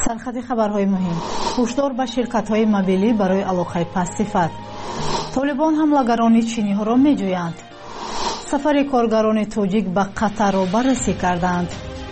سرخط خبرهای مهم: هشدار به شرکت‌های موبیلی برای علاقه پست صفت. طالبان حملگران چینی ها را می‌جویند. سفر کارگران تاجیک به قطر را بررسی کردند.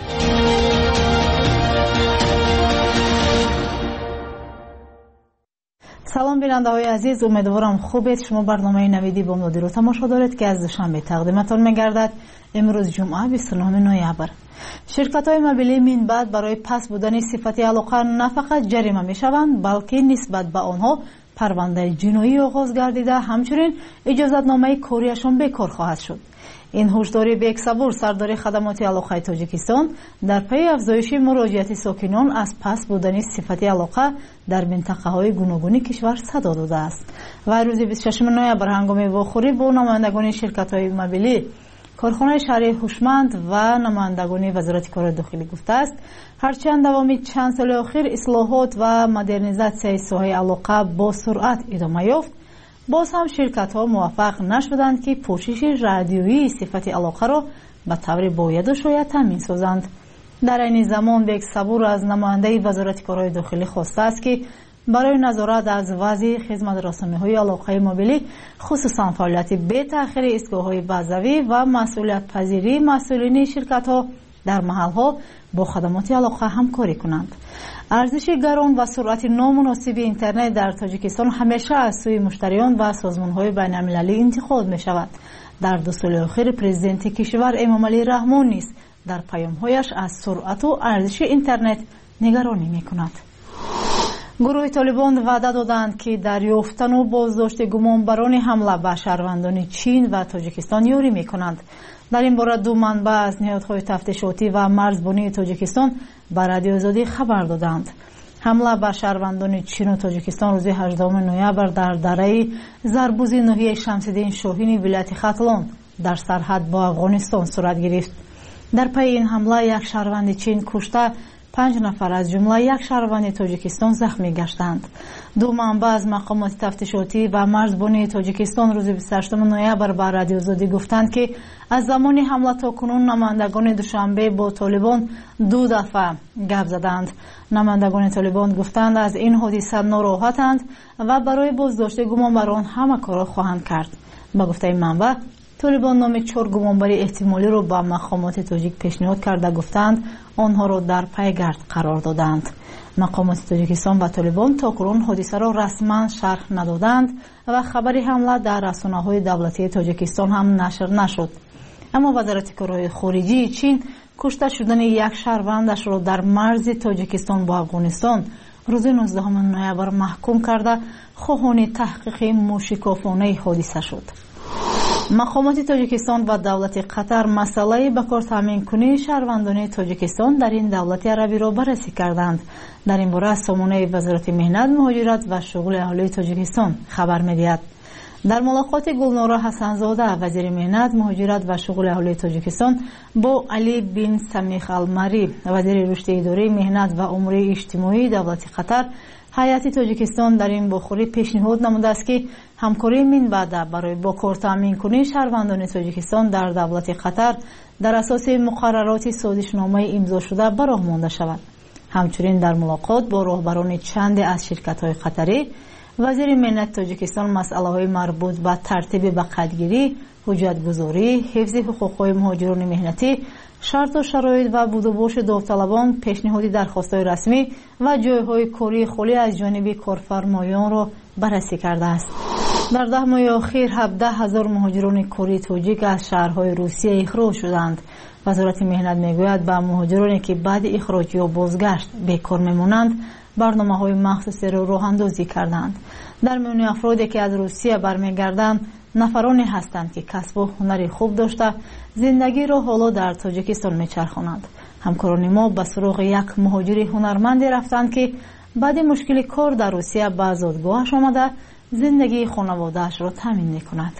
سلام بیننده های عزیز، امیدوارم خوبید. شما برنامه نویدی بامدادی رو تماشا دارید که از دوشنبه تقدیمتان می‌گردد. امروز جمعه 29 نوامبر. شرکت‌های موبیلی من بعد برای پس بودن صفت علاقه نه فقط جریمه می‌شوند، بلکه نسبت به آنها پرونده جنایی آغاز گردیده، همچنین اجازتنامه کاریشان بیکار خواهد شد. این هشداری بیکسابور سردار خدمات علاقه تاجیکستان در پی افزایش مراجعت ساکنان از پس بودن صفت علاقه در منطقه های گوناگون کشور صدا داده است. و روز 26 نوامبر هنگام واخوری با نمایندگان شرکت های موبیلی کارخانه شهری هوشمند و نمایندگان وزارت کار داخلی گفته است هرچند دوام چند سال اخیر اصلاحات و مدرنیزاسیون ساحه علاقه با سرعت ادامه یافت، باز هم شرکت ها موفق نشدند که پوشش رادیویی صفت علاقه را به طور باید و شاید تامین سازند. در این زمان بیگ صبور از نماینده وزارت کارهای داخلی خواسته است که برای نظارت از وضع خدمت رسانی‌های علاقه موبیلی، خصوصا فعالیت بی تأخیر ایستگاه‌های بازاوی و مسئولیت پذیری مسئولین شرکت‌ها در محل‌ها با خدمات علاقه همکاری کنند. ارزش گران و سرعت نامناسب اینترنت در تاجیکستان همیشه از سوی مشتریان و سازمان‌های بین‌المللی انتقاد می‌شود. در 2 سال اخیر پرزیدنت کشور امامعلی رحمان نیز در پیام‌هایش از سرعت و ارزش اینترنت نگرانی می‌کند. گروه طالبان وعده دادند که دریافتن و بازداشت گمانبران حمله به شهروندان چین و تاجیکستان یاری می‌کنند. در این باره 2 منبع از نهادهای تفتیشاتی و مرزبانی تاجیکستان به رادیو آزادی خبر دادند. حمله به شهروندان چین و تاجیکستان روز 18 نوامبر در دره زربوزی ناحیه شمس‌الدین شاهین ولایت ختلان در سرحد با افغانستان صورت گرفت. در پی این حمله یک شهروند چین کشته، 5 نفر از جمله یک شهروند تاجیکستان زخمی گشتند. 2 منبع از مقامات تفتیشاتی و مرزبانی تاجیکستان روز 28 نوامبر به رادیو آزادی گفتند که از زمان حمله تا کنون نمایندگان دوشنبه با طالبان 2 دفعه گپ زدند. نمایندگان طالبان گفتند از این حادثه ناراحتند و برای بازداشت گمانبران همه کار خواهند کرد. با گفته منبع، طالبان نام 4 گمانبر احتمالی را به مقامات تاجیک پیشنهاد کرده گفتند آنها را در پیگرد قرار دادند. مقامات تاجیکستان و طالبان تا کنون حادثه را رسما شرح ندادند و خبر حمله در رسانه‌های دولتی تاجیکستان هم نشر نشد. اما وزارت کارهای خارجه چین کشته شدن یک شهروندش را در مرز تاجیکستان با افغانستان روز 19 نوامبر محکوم کرده خواهان تحقیق موشکافانه حادثه شد. مقامات تاجیکستان و دولت قطر مسئله به کار تامین کنی شهروندان تاجیکستان در این دولت عربی را بررسی کردند. در این باره سامانه وزارت مهنت، مهاجرت و شغل اهالی تاجیکستان خبر می‌دهد. در ملاقات گلنارا حسنزاده وزیر مهنت، مهاجرت و شغل اهالی تاجیکستان با علی بن سمیخ المری وزیر رشد اداری، مهنت و امور اجتماعی دولت قطر، هیئت تاجیکستان در این بخوری پیشنهاد نموده است که همکاری من بعد برای با کار تامین کنی شهروندان تاجیکستان در دولت قطر در اساس مقررات سازشنامه امضا شده به راه مانده شود. همچنین در ملاقات با راهبران چند از شرکت‌های قطری، وزیر مهنت تاجیکستان مسائل مربوط به ترتیب بقیه‌گیری، حجت‌گذاری، حفظ حقوق‌های مهاجران مهنتی، شرط و شرایط و بود و باش داوطلبان، پیشنهاد درخواست‌های رسمی و جای‌های کاری خالی از جانب کارفرمایان را بررسی کرده است. در 10 ماه اخیر 17,000 مهاجران کاری تاجیک از شهرهای روسیه اخراج شدند. وزارت مهنت میگوید به مهاجرانی که بعد اخراج یا بازگشت بیکار میمانند برنامه‌های مخصوصی را راه‌اندازی کردند. در میان افرادی که از روسیه برمیگردند نفرانی هستند که کسب و هنری خوب داشته زندگی را حالا در تاجیکستان میچرخانند. همکاران ما به سراغ یک مهاجر هنرمند رفتند که بعد مشکل کار در روسیه به زادگاهش آمده زندگی خانواده‌اش را تامین می‌کند.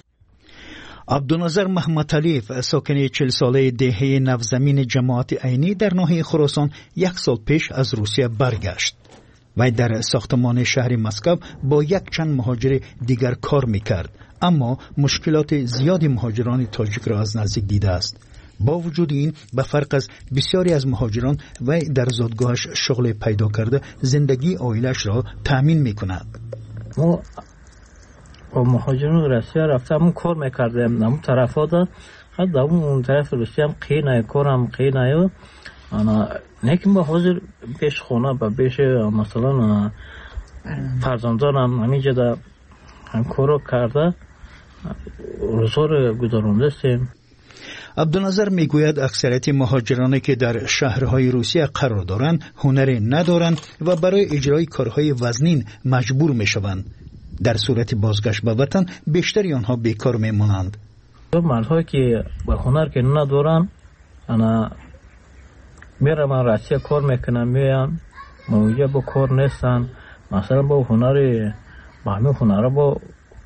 عبدالناظر محمدعلیف ساکن 40 ساله دهه نوزمین جماعت عینی در ناحیه خراسان 1 سال پیش از روسیه برگشت. وی در ساختمان شهر مسکو با یک چند مهاجر دیگر کار میکرد، اما مشکلات زیادی مهاجران تاجیک را از نزدیک دیده است. با وجود این به فرق از بسیاری از مهاجران و در زادگاهش شغل پیدا کرده زندگی عائلش را تأمین میکند. ما با مهاجران روسیه رفتم کار میکردیم اون طرفا دا حتی اون طرف روسیه هم قینه کارم قینه انا نیکن با حاضر پیش خونه با پیش مثلا فرزندانم همینجا دا هم کارو کرده روزها گذرانده استیم. عبدالنظر میگوید اکثریت مهاجرانی که در شهرهای روسیه قرار دارند هنری ندارند و برای اجرای کارهای وزنین مجبور میشوند. در صورت بازگشت به وطن بیشتری آنها بیکار میمانند. مردهایی که با هنر که ندارن انا میرم روسیه کار میکنم میان موجه با کار نیستن مثلا با هنری با همه هنر با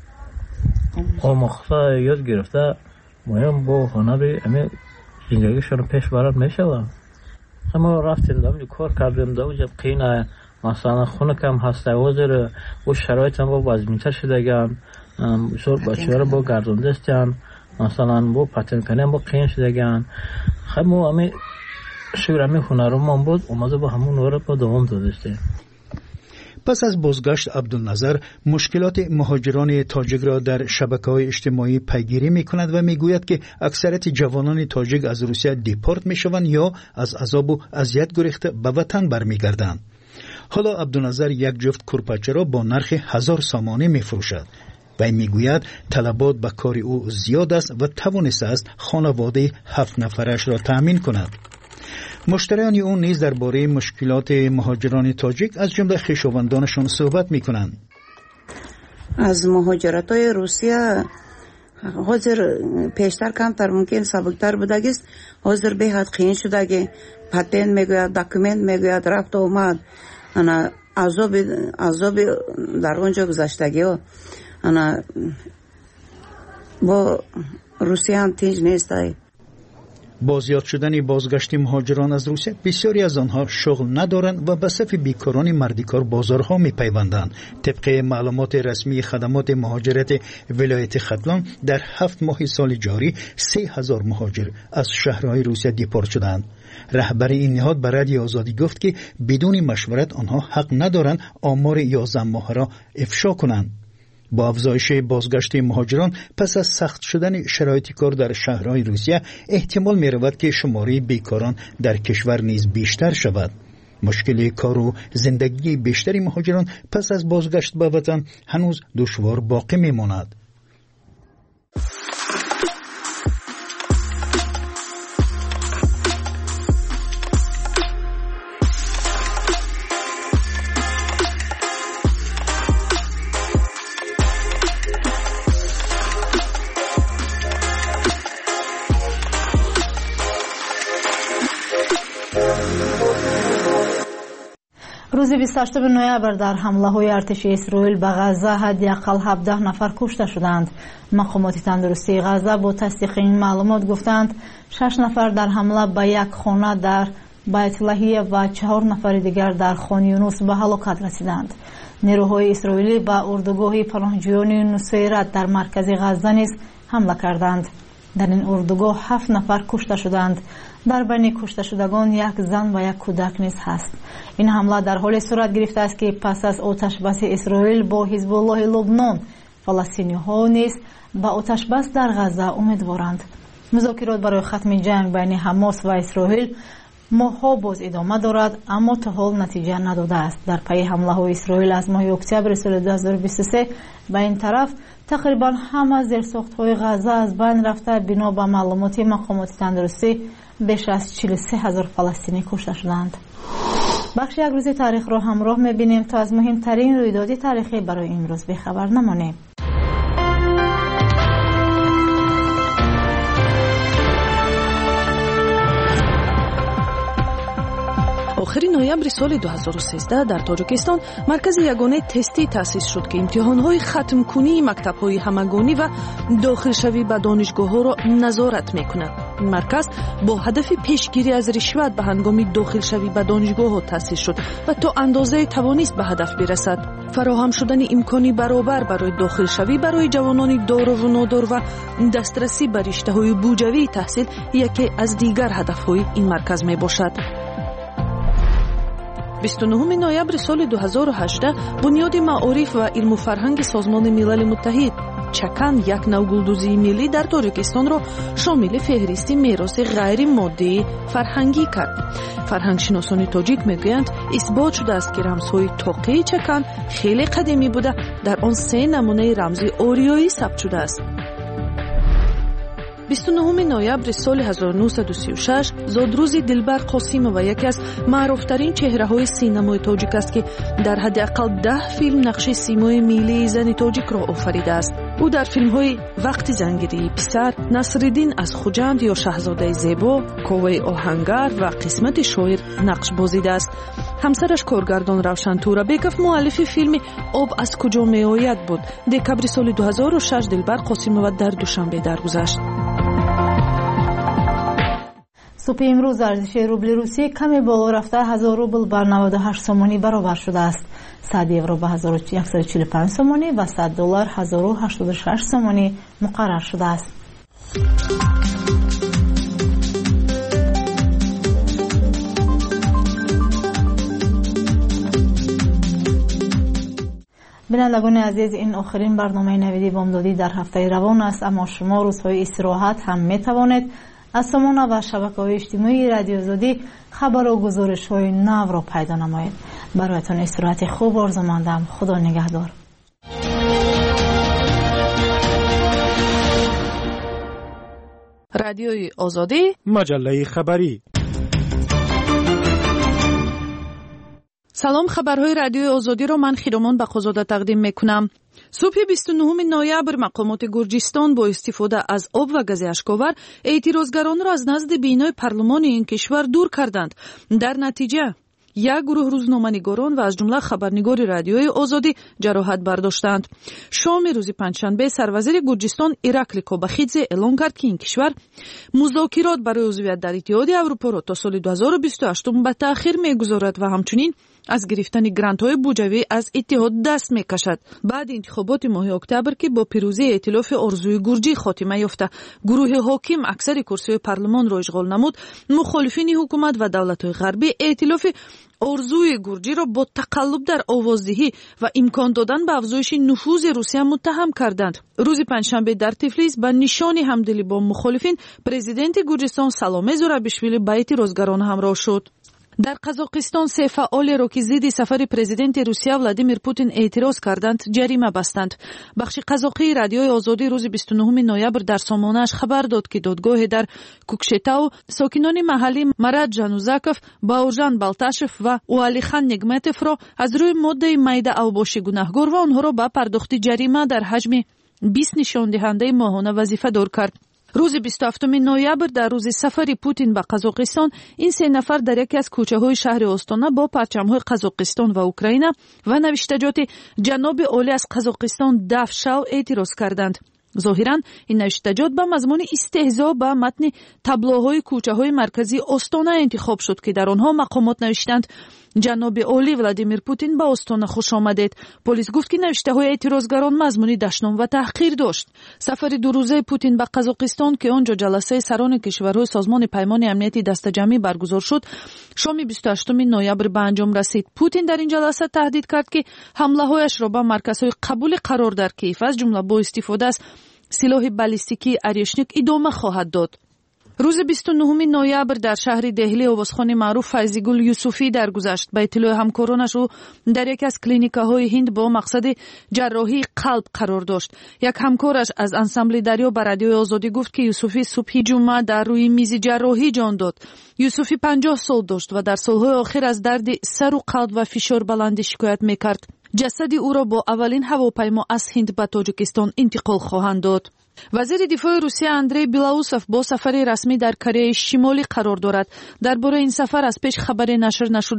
آموخته یاد گرفته مهم با هنری همه زندگیشون پیش برد میشوند. ما رفتیم دو کار کردیم دو جب قینه مثلا خونه کم هسته وزر و شرایط هم با وزمینتر شدگن بچه ها با گردانده استن مثلا با پتن کنیم با قین شدگن خب ما همه شور همه هنرم هم بود اومده با همون نورت با دوام دادسته. پس از بازگشت عبدالنظر مشکلات مهاجران تاجیک را در شبکه‌های اجتماعی پیگیری می‌کند و میگوید که اکثریت جوانان تاجیک از روسیه دیپورت می‌شوند یا از عذاب و اذیت گریخته به وطن برمیگردند. حالا عبدالنظر یک جفت کورپاچه را با نرخ 1000 سامانه می‌فروشد و میگوید طلبات به کار او زیاد است و توانسته است خانواده 7 نفرش را تأمین کند. مشتریان او نیز درباره مشکلات مهاجران تاجیک از جمله خویشاوندانشان صحبت میکنند. از مهاجرت‌های روسیه حاضر پیشتر کمتر ممکن سبکتر بودگیست حاضر به حد قین شدگی پتن میگوید دکومنت میگوید رفت اومد انا عذاب در اونجا گذشتگی ها انا با روسیه هم تیج نیست. با زیاد شدن بازگشت مهاجران از روسیه بسیاری از آنها شغل ندارند و به صف بیکاران مردیکار بازارها میپیوندند. طبق معلومات رسمی خدمات مهاجرت ولایت ختلان در 7 ماه سال جاری 3000 مهاجر از شهرهای روسیه دیپورت شدند. رهبر این نهاد به رادیو آزادی گفت که بدون مشورت آنها حق ندارند آمار 11 ماه را افشا کنند. با افزایش بازگشت مهاجران پس از سخت شدن شرایط کار در شهرهای روسیه احتمال می رود که شماره بیکاران در کشور نیز بیشتر شود. مشکل کار و زندگی بیشتری مهاجران پس از بازگشت به وطن هنوز دشوار باقی می ماند. روز 28 نوامبر در حمله‌های ارتشی اسرائیل به غزه حداقل 17 نفر کشته شدند. مقامات تندرستی غزه با تصدیق این معلومات گفتند 6 نفر در حمله به یک خانه در بیت لحیه و 4 نفر دیگر در خان یونس به هلاکت رسیدند. نیروهای اسرائیلی به اردوگاه پناهجویان نصیرت در مرکز غزه نیز حمله کردند. در این اردوگاه 7 نفر کشته شدند. در بین کشته شدگان یک زن و یک کودک نیز هست. این حمله در حال صورت گرفته است که پس از آتشبس اسرائیل با حزب الله لبنان فلسطینی‌ها نیز به آتشبس در غزه امیدوارند. مذاکرات برای ختم جنگ بین حماس و اسرائیل ماه‌ها باز ادامه دارد اما تا حال نتیجه نداده است. در پی حمله‌های اسرائیل از ماه اکتبر سال 2023 به این طرف تقریبا همه زیرساخت‌های غزه از بین رفته. بنا به معلومات مقامات تندرستی بیش از 43000 فلسطینی کشته شدند. بخش یک روز تاریخ را همراه می‌بینیم تا از مهمترین رویدادهای تاریخی برای امروز بخبر نمانیم. آخر نوامبر سال 2013 در تاجیکستان مرکز یگانه تستی تأسیس شد که امتحان‌های ختم کنی مکتب‌های همگانی و داخلشوی به دانشگاه‌ها را نظارت می‌کند. این مرکز با هدف پیشگیری از رشوت به هنگام داخلشوی به دانشگاه‌ها تأسیس شد و تا اندازه توانست به هدف برسد. فراهم شدن امکانی برابر برای داخلشوی برای جوانان دار و نادار و دسترسی به رشته‌های بودجوی تحصیل یکی از دیگر هدف‌های این مرکز میباشد. 29 نوامبر سال 2018 بنیاد معارف و علم و فرهنگ سازمان ملل متحد چکن یک نوع گلدوزی ملی در تاجیکستان را شامل فهرست میراث غیر مادی فرهنگی کرد. فرهنگشناسان تاجیک میگویند اثبات شده است که رمزهای تاقی چکن خیلی قدیمی بوده، در آن 3 نمونه رمزی آریایی ثبت شده است. 29 نوامبر سال 1936 زادروز دلبر قاسیمова یکی از معروفترین چهره‌های سینمای تاجیک است که در حداقل 10 فیلم نقش سیمای ملی زن تاجیک را آفریده است. او در فیلم‌های وقتی زنگیری پسر، نصرالدین از خوجند یا شاهزاده زیبا، کوه آهنگر و قسمت شاعر نقش بازیده است. همسرش کارگردان روشن تورابکوف مؤلف فیلم آب از کجا میآید بود. دکبر سال 2006 دلبر قاسیمова در دوشنبه درگذشت. صبح امروز ارزش روبل روسیه کمی بالا رفته 1000 روبل بر 98 سومانی برابر شده است. 100 یورو به 1145 سومانی و 100 دلار 1086 سومانی مقرر شده است. بینندگان عزیز، این آخرین برنامه نویدی بامدادی در هفته روان است، اما شما روزهای استراحت هم می توانید از سامانه و شبکه‌های اجتماعی رادیو آزادی خبر و گزارش‌های نو را پیدا نمایید. برایتان استراحت خوب آرزو ماندم. خدا نگهدار. رادیوی آزادی، مجله خبری. سلام، خبرهای رادیوی آزادی را من خیرامان بقازاده تقدیم میکنم. صبح 29 نوامبر مقامات گرجستان با استفاده از آب و گاز اشک‌آور اعتراضگران را از نزد بینای پارلمان این کشور دور کردند. در نتیجه یک گروه روزنامه‌نگاران و از جمله خبرنگار رادیوی آزادی جراحت برداشتند. شام روز پنجشنبه سروزیر گرجستان ایراکلی کوباخیدзе اعلام کرد که این کشور مذاکرات برای عضویت در اتحاد اروپا را تا سال 2028 به تأخیر می‌گذارد و همچنین از گرفتن گرانت‌های بودجوی از اتحاد دست می‌کشد. بعد انتخابات ماه اکتبر که با پیروزی ائتلاف آرزوی گرجی خاتمه یافته، گروه حاکم اکثر کرسی‌های پارلمان را اشغال نمود. مخالفین حکومت و دولت‌های غربی ائتلاف آرزوی گرجی را با تقلب در آوازدهی و امکان دادن به افزایش نفوذ روسیه متهم کردند. روز پنجشنبه در تفلیس به نشان همدلی با مخالفین پرزیدنت گرجستان سالومه زورابیشویلی به اعتراضگران همراه شد. در قزاقستان 3 فعال را که ضد سفر پرزیدنت روسیه ولادیمیر پوتین اعتراض کردند جریمه بستند. بخش قزاقی رادیوی آزادی روز 29 نوامبر در سامانه‌اش خبر داد که دادگاه در کوکشتاو ساکنان محلی مراد جانوزاکوف، باورجان بالتاشف و اولیخان نگمتوف را از روی ماده میده اوباشی گناهگار و آنها را به پرداخت جریمه در حجم 20 نشان دهنده ماهانه وظیفه دار کرد. روز 27 نوامبر در روز سفر پوتین به قزاقستان این 3 نفر در یکی از کوچه‌های شهر آستانه با پرچم‌های قزاقستان و اوکراین و نوشتجات جناب عالی از قزاقستان دفع شو اعتراض کردند. ظاهراً این نوشتجات به مضمون استهزا به متن تابلوهای کوچه‌های مرکزی آستانه انتخاب شد که در آنها مقامات نوشتند جناب عالی ولادیمیر پوتین به آستانه خوش آمدید. پلیس گفت که نوشته‌های اعتراضگران مضمون دشنام و تحقیر داشت. سفر 2 روزه پوتین به قزاقستان که آنجا جلسه سران کشورهای سازمان پیمان امنیتی دسته‌جمعی برگزار شد، شام 28 نوامبر به انجام رسید. پوتین در این جلسه تهدید کرد که حمله‌هایش را به مرکزهای قبول قرار در کیف از جمله با استفاده از سلاح بالستیکی اریشنیک ادامه خواهد داد. روز 29 نوامبر در شهر دهلی آوازخوان معروف فیضیگل یوسفی درگذشت. به اطلاع همکارانش او در یکی از کلینیک‌های هند با مقصد جراحی قلب قرار داشت. یک همکارش از انسامبل دریا به رادیوی آزادی گفت که یوسفی صبح جمعه در روی میز جراحی جان داد. یوسفی 50 سال داشت و در سالهای آخر از درد سر و قلب و فشار بلندی شکایت می‌کرد. جسد او را با اولین هواپیما از هند به تاجیکستان انتقال خواهند داد. وزیر دفاع روسیه اندری بیلاوسوف با سفر رسمی در کره شمالی قرار دارد. درباره این سفر از پیش خبری نشر نشده است.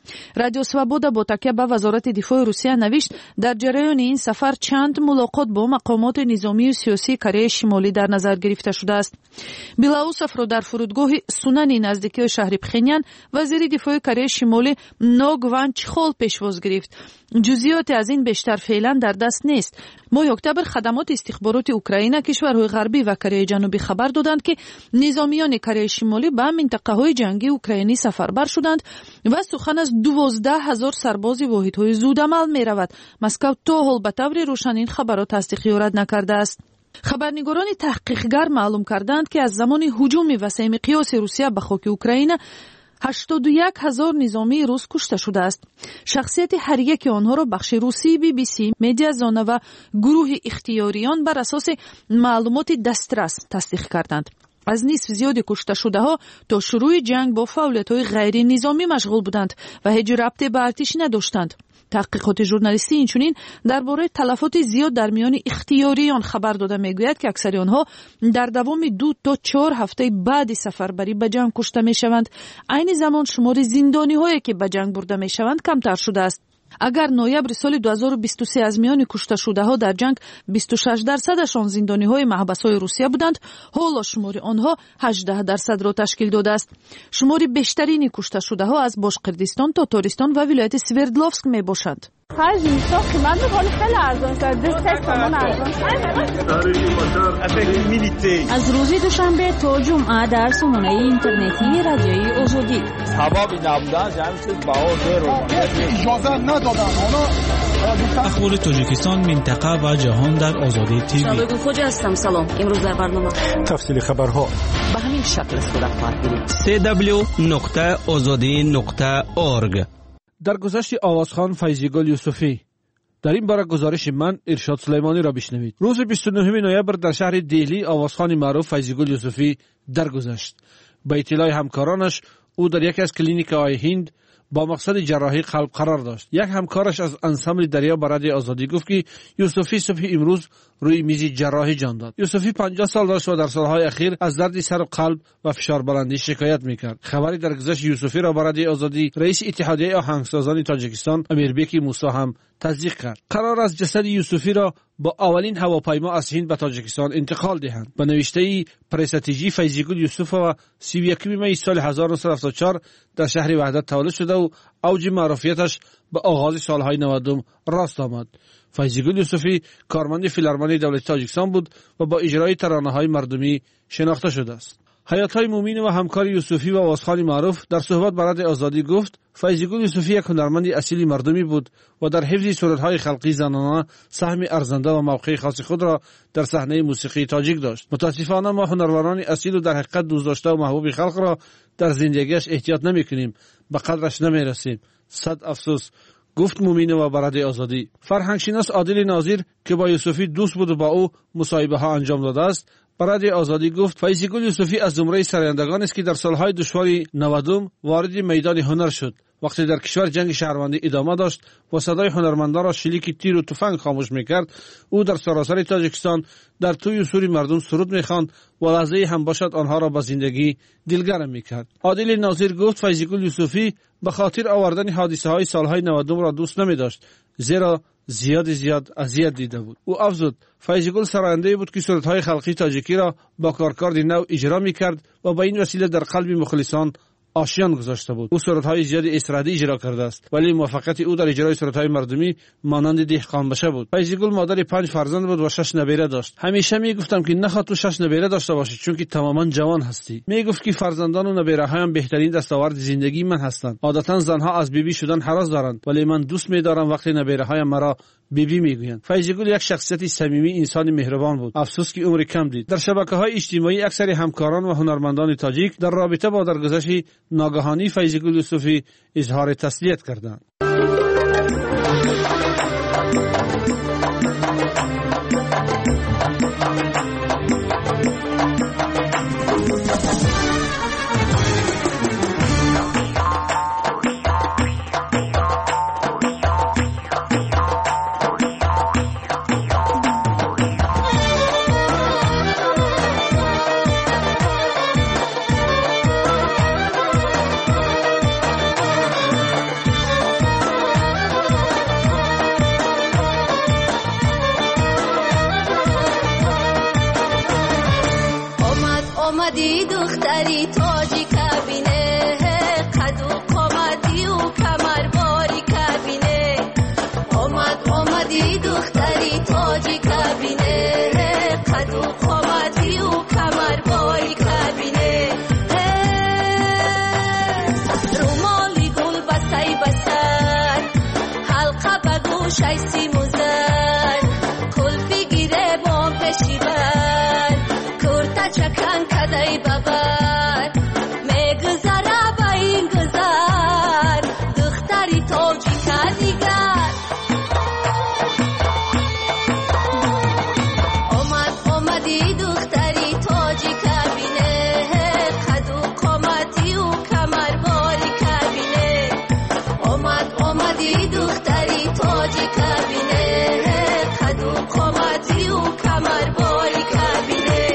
радио свобода бо такя ба вазорати дифои русия навишт дар ҷараёни ин сафар чанд мулоқот бо мақомоти низомию сиёсии Кореяи шимолӣ дар назар гирифта шудааст. Белоусовро дар фурудгоҳи Сунани наздикии шаҳри Пхеньян вазири дифои Кореяи шимолӣ Но Гван Чхол пешвоз гирифт. ҷузъиёте аз ин бештар феълан дар даст нест. моҳи октябр хадамоти истихбороти Украина кишварҳои ғарбӣ ва Кореяи ҷанубӣ хабар доданд ки низомиёни Кореяи шимолӣ ба минтақаҳои ҷангии украинӣ сафарбар шуданд ва сухан аз 12,000 сарбози воҳидҳои зудамал меравад. Москав то ҳол ба таври рӯшан ин хабарро тасдиқиёрат накардааст. хабарнигорони таҳқиқгар маълум карданд ки аз замони ҳуҷуми васеъмиқёси Русия ба хоки Украина 81,000 низомии рус кушта шудааст. шахсияти ҳар яки онҳоро бахши русии BBC, Медиазона ва гурӯҳи ихтиёриён бар асоси маълумоти дастрас тасдиқ карданд. аз нисф зиёди кушташудаҳо то шурӯи ҷанг бо фаъолиятҳои ғайринизомӣ машғул буданд ва ҳеҷ рабте ба артишӣ надоштанд. таҳқиқоти журналистӣ инчунин дар бораи талафоти зиёд дар миёни ихтиёриён хабар дода мегӯяд ки аксари онҳо дар давоми 2 то 4 ҳафтаи баъди сафарбарӣ ба ҷанг кушта мешаванд. айни замон шумори зиндониҳое ки ба ҷанг бурда мешаванд камтар шудааст. агар ноябри соли 2023 аз миёни кушташудаҳо дар ҷанг 26% зиндониҳои маҳбасҳои Русия буданд, ҳоло шумори онҳо 18% ташкил додааст. шумори бештарини кушташудаҳо аз Бошқирдистон, Татаристон ва вилояти Свердловск мебошад. از روز دوشنبه تا جمعه در سامانه اینترنتی رادیوی آزادی اخبار تاجیکستان، منطقه و جهان در آزادی تیوی. شبکه خوج هستم. سلام. امروز در برنامه تفصیل خبرها به همین شکل صورت خواهد گرفت. www.azadi.org. در گذشت آوازخوان فیضیگل یوسفی. در این باره گزارش من ارشاد سلیمانی را بشنوید. روز 29 نوامبر در شهر دهلی آوازخوان معروف فیضیگل یوسفی درگذشت. به اطلاع همکارانش او در یکی از کلینیک‌های هند با مقصد جراحی قلب قرار داشت. یک همکارش از انسامبل دریا به رادیو آزادی گفت که یوسفی صبح امروز روی میز جراحی جان داد. یوسفی 50 سال داشت و در سالهای اخیر از درد سر و قلب و فشار بلندی شکایت میکرد. خبری درگذشت یوسفی را به رادیو آزادی رئیس اتحادیه آهنگسازان تاجیکستان امیربک موسی هم تصدیق کرد. قرار است جسد یوسفی را با اولین هواپیما از هند به تاجیکستان انتقال دهند. به نوشته پرستیجی فیضیگل یوسف و 31 می سال 1974 در شهر وحدت تولد شده و اوج معروفیتش به آغاز سالهای 90 راست آمد. فیضیگل یوسفی کارمند فیلارمونی دولتی تاجیکستان بود و با اجرای ترانه‌های مردمی شناخته شده است. حیات‌های مومین و همکار یوسفی و آوازخوان معروف در صحبت با رادیو آزادی گفت فیضیگل یوسفی یک هنرمند اصیل مردمی بود و در حفظ صورت‌های خلقی زنانه سهم ارزنده و موقع خاص خود را در صحنه موسیقی تاجیک داشت. متاسفانه ما هنروران اصیل و در حقیقت دوست داشته و محبوب خلق را در زندگیش احتیاط نمی‌کنیم، به قدرش نمی‌رسیم. صد افسوس، گفت مومین و برادر آزادی. فرهنگشناس عادل ناظر که با یوسفی دوست بود و با او مصاحبه ها انجام داده است، برادر آزادی گفت فیضیگل یوسفی از زمره سرایندگان است که در سالهای دشوار 90 وارد میدان هنر شد. وقتی در کشور جنگ شهروندی ادامه داشت و صدای هنرمندان را شلیک تیر و تفنگ خاموش میکرد، او در سراسر تاجیکستان در توی سوری مردم سرود میخواند و لحظه هم باشد آنها را به زندگی دلگرم میکرد. عادل ناظر گفت فیضیگل یوسفی به خاطر آوردن حادثه های سالهای 90 را دوست نمی داشت، زیرا زیاد اذیت دیده بود. او افزود فیضیگل سراینده بود که سرودهای خلقی تاجیکی را با کارکرد نو اجرا میکرد و با این وسیله در قلب مخلصان آشیان گذاشته بود. او سرودهای زیادی استرادی اجرا کرده است، ولی موفقیت او در اجرای سرودهای مردمی مانند دهقان بشه بود. فیضیگل مادر 5 فرزند بود و 6 نبیره داشت. همیشه میگفتم که نخواد تو 6 نبیره داشته باشی چون که تماما جوان هستی. میگفت که فرزندان و نبیره‌هایم بهترین دستاورد زندگی من هستند. عادتا زنها از بیبی شدن هراس دارند، ولی من دوست می‌دارم وقتی نبیره‌هایم مرا بیبی میگویند. فیضیگل یک شخصیت صمیمی، انسان مهربان بود. افسوس که عمر کم دید. در شبکه‌های اجتماعی اکثر همکاران و هنرمندان تاجیک در رابطه با درگذشت ناگهانی فیضیگل یوسفی اظهار تسلیت کردند. دختری تاجی کبینه قد و قامتی و کمر باری کبینه آمدی دختری تاجی کبینه قد و قامتی و کمر باری کبینه رومالی گل بسای بسر حلقه بگوشای سیموزر کلفی گیره بام پشی بر کرتا چکن کدای ببر میگذره با این گذر دختری تاجی کدیگر آمدی دختری تاجی کبینه قد و قامتی و کمر باری کبینه آمدی دختری تاجی کبینه قد و قامتی و کمر باری کبینه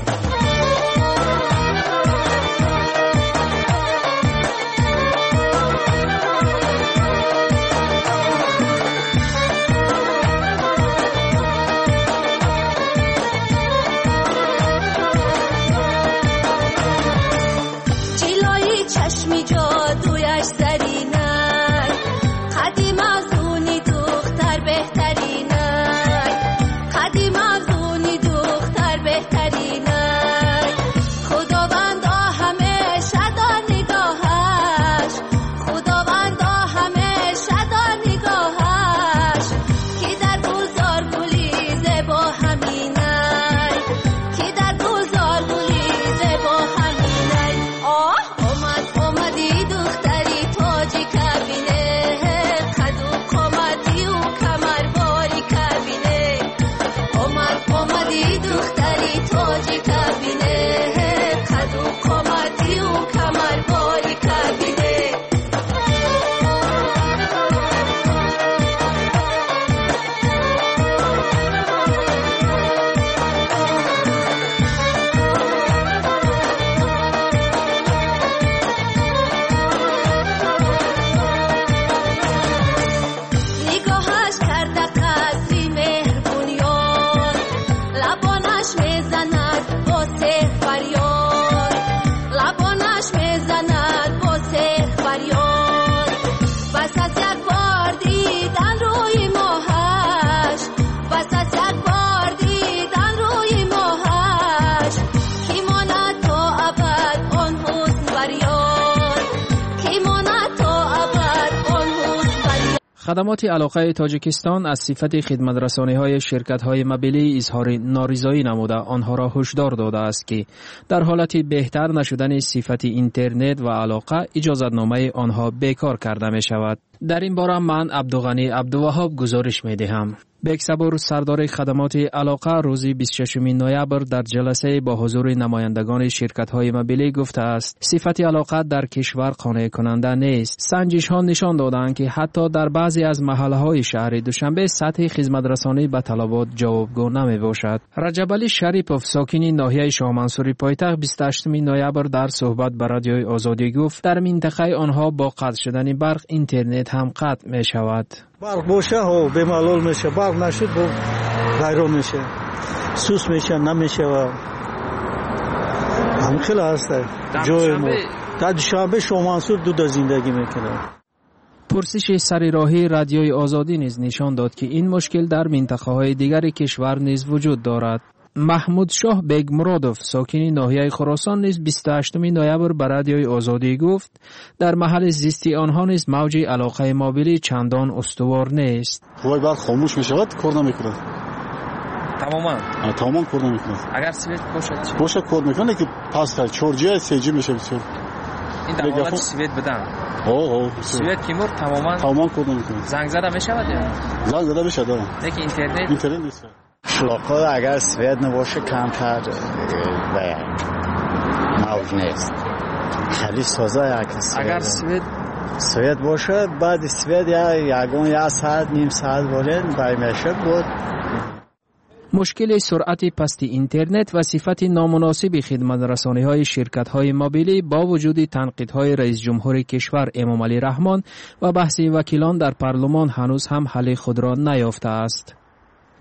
جلوی چشمی جادویش زرینک قدیم از اونی دختر بهترینک قدیم از اونی دختر بهترینک خداوند همیشه دار نگاهش خداوند همیشه دار نگاهش که در گلزار گلی زیبا همینک که در گلزار گلی زیبا همینک آمدی دختری تاجی کبینه قد و قامتی و کمر باری کبینه آمدی دختری تاجی کبینه قد و قامتی و کمر باری کبینه نگاهش کرده قصری مهربونیان لبانش میزند با سحر فریاد لبانش میزند با سحر فریاد بس از یک بار دیدن روی ماهش بس از یک بار دیدن روی ماهش کی ماند تا ابد آن حسن فریاد کی ماند تا ابد آن حسن فریاد. خدمات علاقه تاجیکستان از صفت خدمت‌رسانی‌های شرکت‌های موبیلی اظهار نارضایی نموده آنها را هشدار داده است که در حالت بهتر نشدن صفت اینترنت و علاقه اجازتنامه آنها بیکار کرده می شود. در این باره من عبدالغنی عبدالوهاب گزارش می دهم. بکسبور سردار خدمات علاقه روز 26 نوامبر در جلسه با حضور نمایندگان شرکت‌های موبیلی گفته است صفت علاقه در کشور قانع کننده نیست. سنجش‌ها نشان دادند که حتی در بعضی از محله‌های شهر دوشنبه سطح خدمت‌رسانی به طلبات جوابگو نمی‌باشد. رجب علی شریپوف ساکن ناحیه شاه منصوری پایتخت 28 نوامبر در صحبت با رادیوی آزادی گفت در منطقه آنها با قطع شدن برق اینترنت هم قطع می‌شود. برق باشه ها به معلول میشه برق نشد با غیران میشه سوس میشه نمیشه و همین خیلی هسته جای ما در دوشنبه شاه منصور دو زندگی میکنه. پرسش سری راهی رادیوی آزادی نیز نشان داد که این مشکل در منطقه‌های دیگر کشور نیز وجود دارد. محمود شاه بیگ مرادوف ساکن ناحیه خراسان نیز 28 نوامبر به رادیوی آزادی گفت در محل زیستی آنها نیز موج علاقه موبیلی چندان استوار نیست. وای بعد خاموش میشود کار نمیکنه تماما کار نمیکنه. اگر سویت باشه کار میکنه که پاستر 4G 3G میشه بسیار این در حالت سویت بدن سویت که مرد تماما کار نمیکنه. زنگ زده میشود یا زنگ زده میشه داره لیکن اینترنت نیست. علاقه اگر سویت نباشه کمتر موج نیست. خیلی سازه اگر سویت باشه بعد سویت یه ساعت نیم ساعت بولین برمیشه بود. مشکل سرعت پست اینترنت و صفت نامناسب خدمت‌رسانی‌های شرکت‌های موبیلی با وجود تنقیدهای رئیس جمهور کشور امامعلی رحمان و بحث وکیلان در پارلمان هنوز هم حل خود را نیافته است.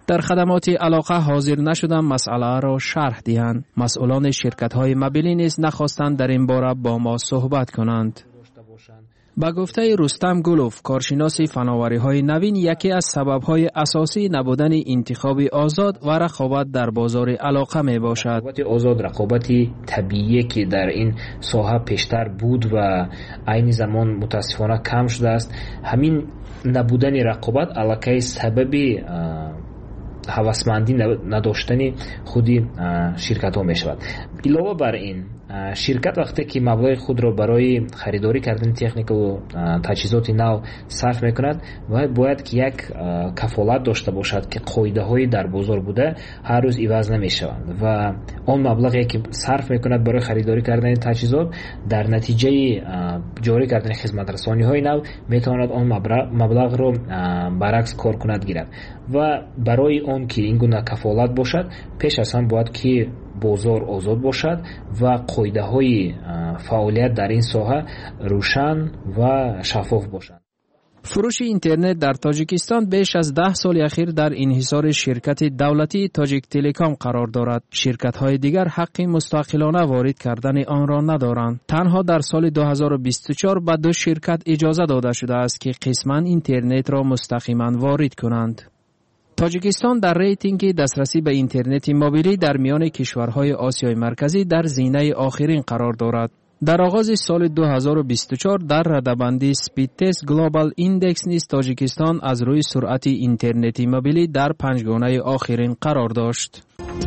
در خدمات علاقه حاضر نشدند مسئله را شرح دهند. مسئولان شرکت‌های موبیلی نیز نخواستند در این باره با ما صحبت کنند. با گفته رستم گلوف، کارشناس فناوری‌های نوین، یکی از سبب‌های اساسی نبودن انتخاب آزاد و رقابت در بازار علاقه میباشد. رقابت آزاد رقابتی طبیعی که در این ساحه پیشتر بود و عین زمان متاسفانه کم شده است. همین نبودن رقابت علاقه سبب هوسمندی نداشتن خودی شرکت ها می شود. علاوه بر این شرکت وقتی که مبلغ خود را برای خریداری کردن تکنیک و تجهیزات نو صرف میکند و باید که یک کفالت داشته باشد که قاعده های در بازار بوده هر روز عوض نمی شوند و آن مبلغی که صرف میکند برای خریداری کردن تجهیزات در نتیجه جاری کردن خدمت رسانی های نو میتواند آن مبلغ را برعکس کار کند گیرد و برای آن که این گونه کفالت باشد پیش از هم باید که بازار آزاد باشد و قاعده های فعالیت در این ساحه روشن و شفاف باشد. فروش اینترنت در تاجیکستان بیش از 10 سال اخیر در انحصار شرکت دولتی تاجیک تلکام قرار دارد. شرکت‌های دیگر حق مستقلانه وارد کردن آن را ندارند. تنها در سال 2024 به 2 شرکت اجازه داده شده است که قسماً اینترنت را مستقیما وارد کنند. تاجیکستان در ریتینگ دسترسی به اینترنت موبیلی در میان کشورهای آسیای مرکزی در زینه آخرین قرار دارد. در آغاز سال 2024 در رده‌بندی سپید تست گلوبال ایندکس نیز تاجیکستان از روی سرعت اینترنت موبیلی در 5 گانه آخرین قرار داشت.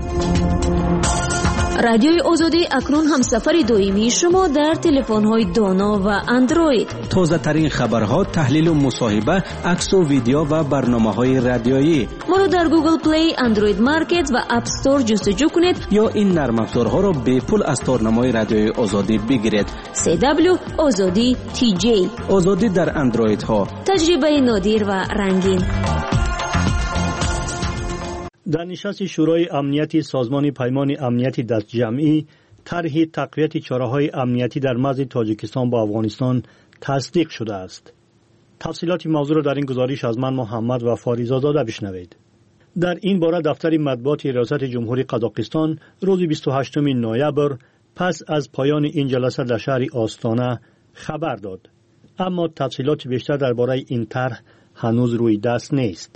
رادیوی آزادی اکنون همسفر دائمی شما در تلفن‌های دانا و اندروید. تازه ترین خبرها، تحلیل و مصاحبه، عکس و ویدیو و برنامه‌های رادیویی. ما را در گوگل پلی، اندروید مارکت و اپ استور جستجو کنید یا این نرم افزارها را به پول از تارنمای رادیوی آزادی بگیرید. CW آزادی TJ. آزادی در اندروید ها. تجربه نادر و رنگین. در نشست شورای امنیتی سازمان پیمان امنیتی دستجمعی طرح تقویت چاره‌های امنیتی در مرز تاجیکستان با افغانستان تصدیق شده است. تفصیلات موضوع را در این گزارش از من محمد و فاریزاده بشنوید. در این باره دفتر مطبوعات ریاست جمهوری قزاقستان روز 28 نوامبر پس از پایان این جلسه در شهر آستانه خبر داد. اما تفصیلات بیشتر درباره این طرح هنوز روی دست نیست.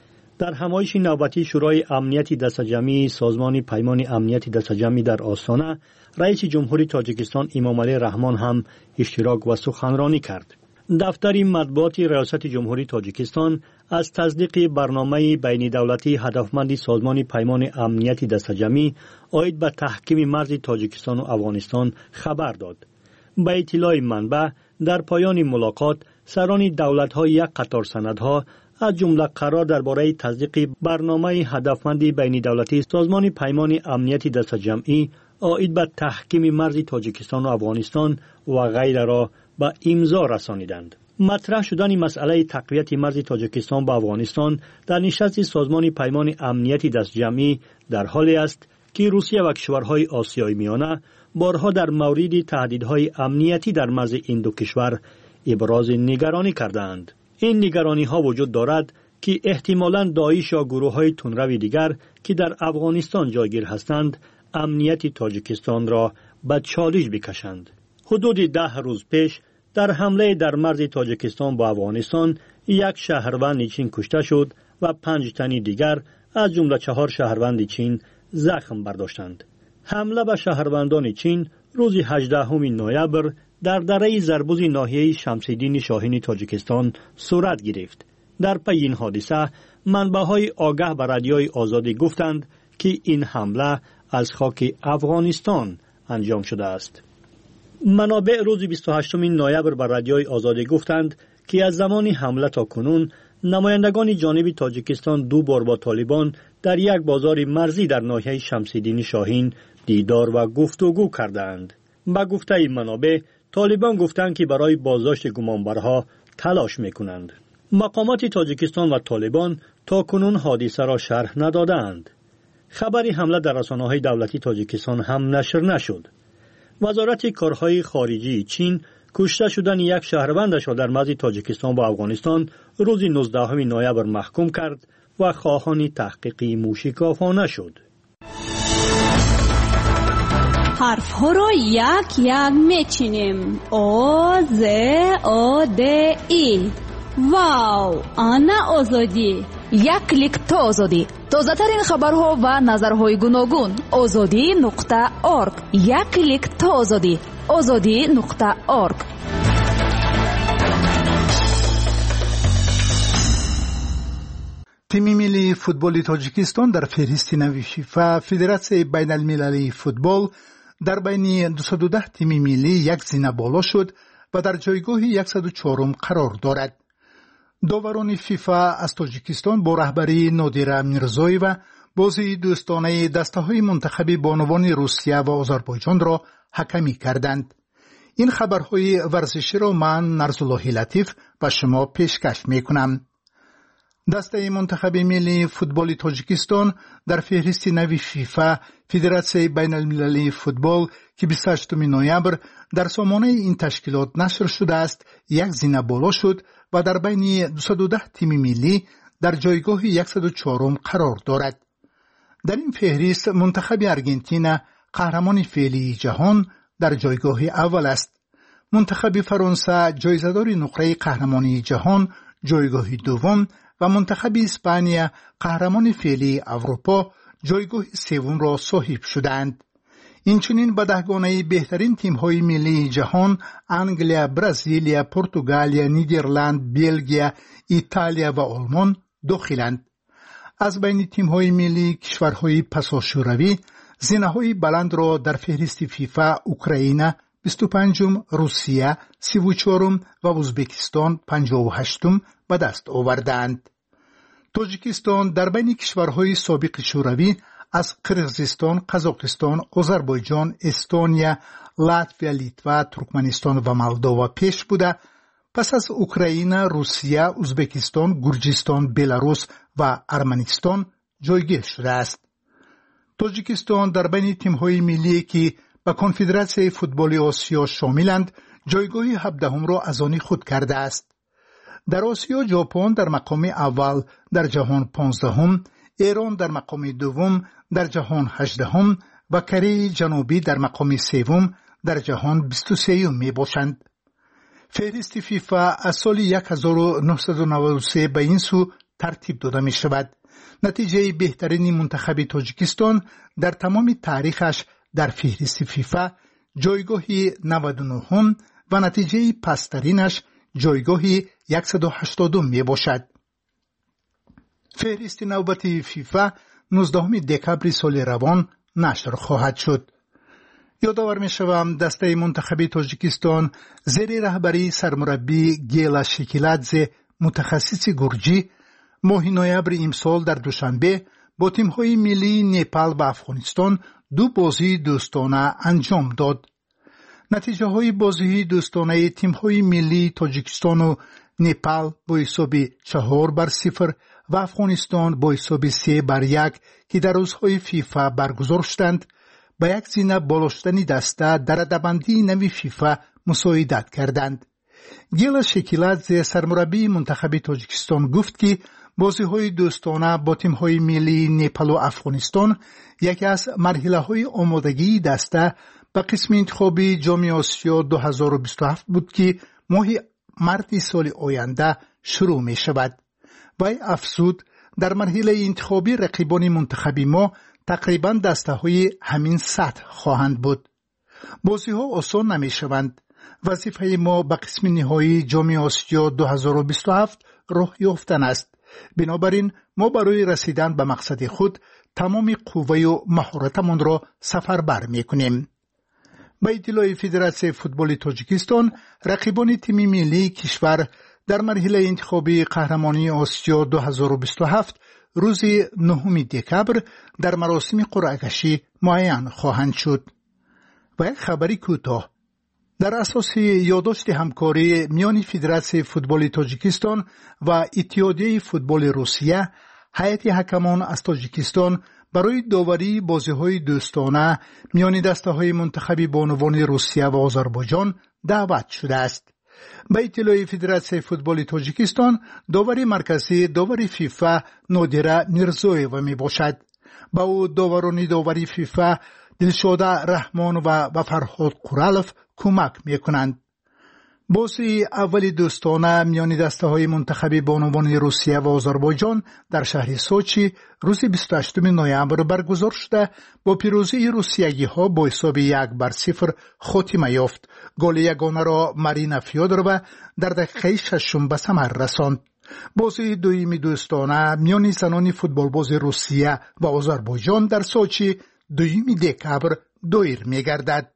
در همایش نوبتی شورای امنیتی دستجمعی سازمان پیمان امنیتی دستجمعی در آستانه، رئیس جمهوری تاجیکستان امامعلی رحمان هم اشتراک و سخنرانی کرد. دفتر مطبوعات ریاست جمهوری تاجیکستان از تصدیق برنامه بین دولتی هدفمند سازمان پیمان امنیتی دستجمعی آید به تحکیم مرز تاجیکستان و افغانستان خبر داد. به اطلاع منبع در پایان ملاقات سران دولت‌های یک قطار سندها از جمله قرار درباره تصدیق برنامه هدفمند بین دولتی سازمان پیمان امنیتی دستجمعی آید به تحکیم مرز تاجیکستان و افغانستان و غیره را به امضا رسانیدند. مطرح شدن مسئله تقویت مرز تاجیکستان با افغانستان در نشست سازمان پیمان امنیتی دستجمعی در حالی است که روسیه و کشورهای آسیای میانه بارها در مورد تهدیدهای امنیتی در مرز این دو کشور ابراز نگرانی کردند. این نگرانی ها وجود دارد که احتمالاً داعش یا گروه های تندرو دیگر که در افغانستان جایگیر هستند امنیت تاجیکستان را به چالش بکشند. حدود 10 روز پیش در حمله در مرز تاجیکستان با افغانستان یک شهروند چین کشته شد و 5 تن دیگر از جمله 4 شهروند چین زخم برداشتند. حمله به شهروندان چین روز 18 نوامبر در دره زربوز ناحیه شمس‌الدین شاهین تاجیکستان صورت گرفت. در پی این حادثه منبع‌های آگاه به رادیوی آزادی گفتند که این حمله از خاک افغانستان انجام شده است. منابع روز 28 نوامبر به رادیوی آزادی گفتند که از زمان حمله تا کنون نمایندگان جانب تاجیکستان 2 بار با طالبان در یک بازار مرزی در ناحیه شمس‌الدین شاهین دیدار و گفتگو کردند. با گفته منابع طالبان گفتند که برای بازداشت گمانبرها تلاش میکنند. مقامات تاجیکستان و طالبان تا کنون حادثه را شرح ندادند. خبری حمله در رسانه‌های دولتی تاجیکستان هم نشر نشد. وزارت کارهای خارجی چین کشته شدن یک شهروندش را در مرز تاجیکستان با افغانستان روز 19 نوامبر محکوم کرد و خواهان تحقیقی موشکافانه شد. حرف ها را یک یک میچینیم. آ ز آ د ای. واو، آنا آزادی. یک کلیک تا آزادی. تازه ترین خبرها و نظرهای گوناگون. azadi.org. یک کلیک تا آزادی. azadi.org. تیم ملی فوتبال تاجیکستان در فهرست نوی فیفا فدراسیون بین المللی فوتبال در بین 210 تیم ملی یک زینه بالا شد و در جایگاه 104 قرار دارد. داوران فیفا از تاجیکستان با رهبری نادیر میرزایeva بازی دوستانه دسته‌های منتخب بانوان روسیه و آذربایجان را حکمی کردند. این خبرهای ورزشی را من نرزالله لطیف به شما پیشکش میکنم. دسته منتخب ملی فوتبال تاجیکستان در فهرست نوی فیفا فدراسیون بین المللی فوتبال که 28 نوامبر در سامانه این تشکیلات نشر شده است یک زینه بالا شد و در بین 210 تیم ملی در جایگاه 104 قرار دارد. در این فهرست منتخب آرژانتین قهرمان فعلی جهان در جایگاه اول است. منتخب فرانسه جایزه‌دار نقره قهرمانی جهان جایگاه دوم و منتخب اسپانیا قهرمان فعلی اروپا جایگاه سوم را صاحب شدند. اینچنین به دهگانه بهترین تیم‌های ملی جهان انگلیا، برزیلیا، پرتغالیا، نیدرلند، بلژیا، ایتالیا و آلمان داخلند. از بین تیم‌های ملی کشورهای پساشوروی زینه‌های بلند را در فهرست فیفا اوکراین 25 روسیه 34 و ازبکستان 58 به دست آوردند. تاجیکستان در بین کشورهای سابق شوروی از قرقیزستان، قزاقستان، آذربایجان، استونیا، لاتویا، لیتوا، ترکمنستان و مولداوا پیش بوده. پس از اوکراین، روسیه، ازبکستان، گرجستان، بلاروس و ارمنستان جایگیر شده است. تاجیکستان در بین تیم‌های ملی که به کنفدراسیون فوتبال آسیا شاملند جایگاه 17 را از آن خود کرده است. در آسیا ژاپن در مقام اول در جهان 15، ایران در مقام دوم در جهان 18 و کره جنوبی در مقام سوم در جهان 23 می باشند. فهرست فیفا از سال 1993 به این سو ترتیب داده می شود. نتیجه بهترین منتخب تاجیکستان در تمام تاریخش در فهرست فیفا جایگاه 99 و نتیجه پسترینش جایگاه 180 می باشد. فهرست نوبتی فیفا 19 دکبر سال روان نشر خواهد شد. یادآور می شوم دسته منتخب تاجیکستان زیر رهبری سرمربی گیلا شکیلادزه متخصص گرجی ماه نوامبر امسال در دوشنبه با تیم‌های ملی نپال و افغانستان 2 بازی دوستانه انجام داد. نتیجه های بازی دوستانه تیم‌های ملی تاجیکستان و نپال با حساب 4-0 و افغانستان با حساب 3-1 که در روزهای فیفا برگزار شدند با یک زینه بالا شدن دسته در رده‌بندی نوی فیفا مساعدت کردند. گیلا شکیلادزه سرمربی منتخب تاجیکستان گفت که بازی‌های دوستانه با تیم‌های ملی نپال و افغانستان یکی از مرحله‌های آمادگی دسته به قسم انتخابی جام آسیا 2027 بود که ماه مارس سال آینده شروع می شود. وی افزود در مرحله انتخابی رقیبان منتخبی ما تقریبا دسته همین سطح خواهند بود. بازی‌ها آسان نمی شوند. وظیفه ما به قسم نهایی جام آسیا 2027 راه یافتن است. بنابراین ما برای رسیدن به مقصد خود تمام قوه و مهارتمان را سفربر می‌کنیم. به اطلاع فدراسیون فوتبال تاجیکستان رقیبان تیم ملی کشور در مرحله انتخابی قهرمانی آسیا 2027 روز 9 دکبر در مراسم قرعه کشی معین خواهند شد. و یک خبری کوتاه در اساس یادداشت همکاری میان فدراسیون فوتبال تاجیکستان و اتحادیه فوتبال روسیه، هیئت حکمان از تاجیکستان برای داوری بازی‌های دوستانه میان دسته‌های منتخب بانوان روسیه و آذربایجان دعوت شده است. به اطلاع فدراسیون فوتبال تاجیکستان، داوری مرکزی داوری فیفا نادره میرزویeva می باشد. با او داوران داوری فیفا دلشاده رحمان و فرهاد قرالف کمک می کنند. بازی اولی دوستانه میان دسته های منتخب بانوان روسیه و آذربایجان در شهر سوچی روز 28 نوامبر برگزار شده با پیروزی روسیه‌ای ها با حساب 1-0 خاتمه یافت. گل یگانه را مارینا فیودرova در دقیقه 6 به ثمر رساند. بازی دوم دوستانه میان زنان فوتبال باز روسیه و آذربایجان در سوچی 2 دکامبر دایر می‌گردد.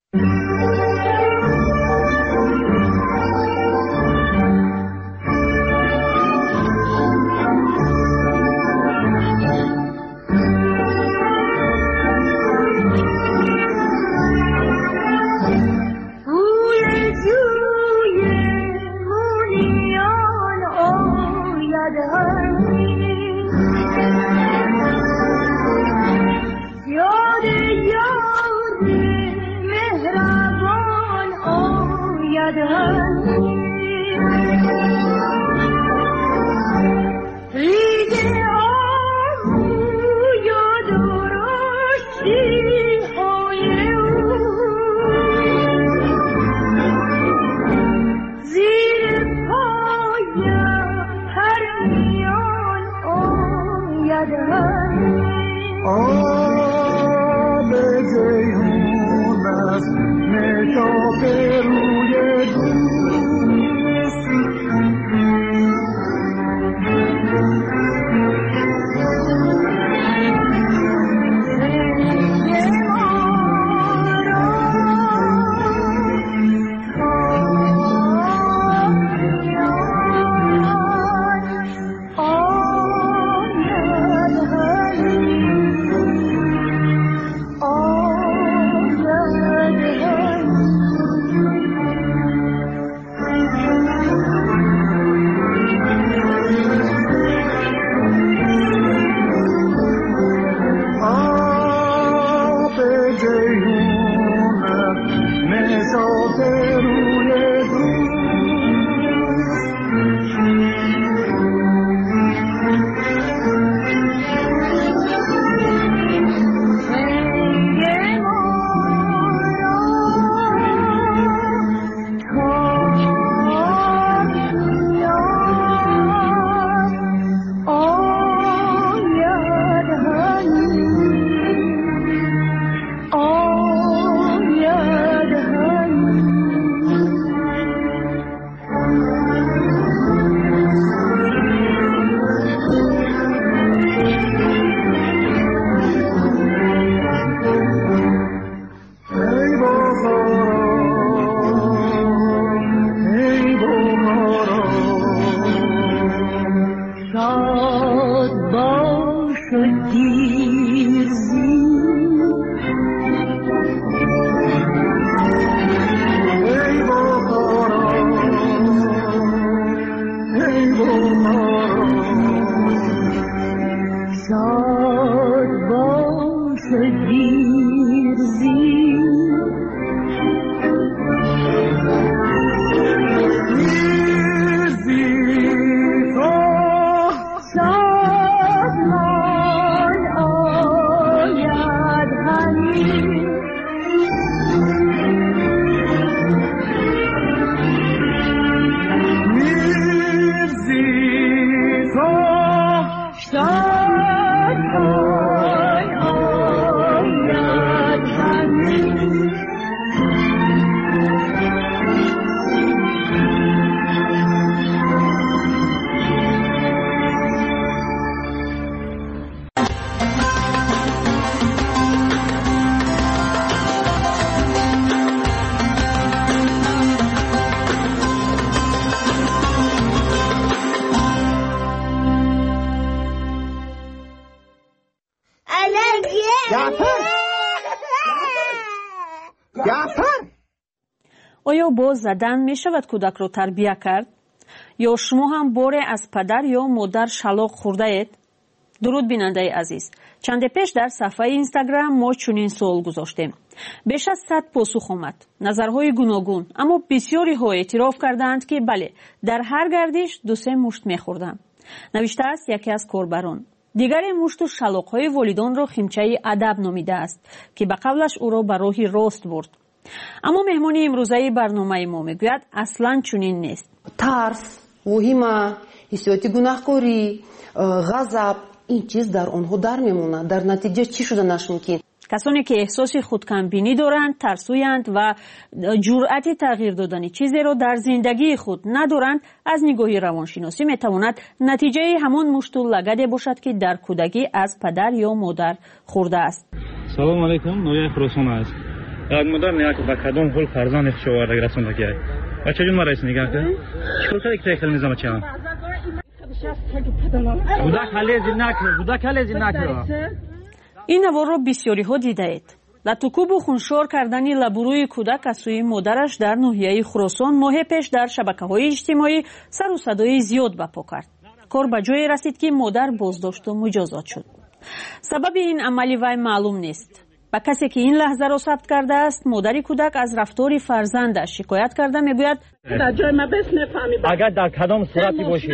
آیا با زدن می شود کودک را تربیت کرد؟ یا شما هم باره از پدر یا مادر شلاق خورده اید؟ درود بیننده عزیز، چند پیش در صفحه اینستاگرام ما چنین سوال گذاشتیم. بیش از 100 پاسخ آمد. نظرهای گوناگون، اما بسیاری ها اعتراف کردند که بله، در هر گردش 2-3 مشت می‌خوردم. نوشته است یکی از کاربران. دیگری مشت و شلاق‌های والدان را خیمچه ادب نامیده است که به قولش او را به راه راست برد. اما مهمان امروزه برنامه ما میگوید اصلاً چنین نیست. ترس، وهمه، حسیات گناهکاری، غضب، این چیز در آنها در میمونه. در نتیجه چی شده نشمکین؟ کسانی که احساس خودکمبینی دارند، ترسویند و جرأت تغییر دادن چیزی را در زندگی خود ندارند، از نگاه روانشناسی میتواند نتیجه همان مشت و لگدی باشد که در کودکی از پدر یا مادر خورده است. سلام علیکم، نویا خراسان است. یک مادر میگه که با کدام حال فرزندش شوارده رسونده که بچه جون مرا نگاه کن. چیکار کنی که خیلی نظام چیه؟ بودک علیزی نکرو. این نوار را بسیاری ها دیده اید. لطوکوب و خونشار کردن لبروی کودک از سوی مادرش در ناحیه خراسان ماه پیش در شبکه‌های اجتماعی سر و صدای زیاد برپا کرد. کار به جایی رسید که مادر بازداشت و مجازات شد. سبب این عملی وی معلوم نیست. با کسی که این لحظه را ثبت کرده است، مادر کودک از رفتار فرزندش شکایت کرده میگوید در جای ما بس نفهمی اگر در کدام صورتی باشه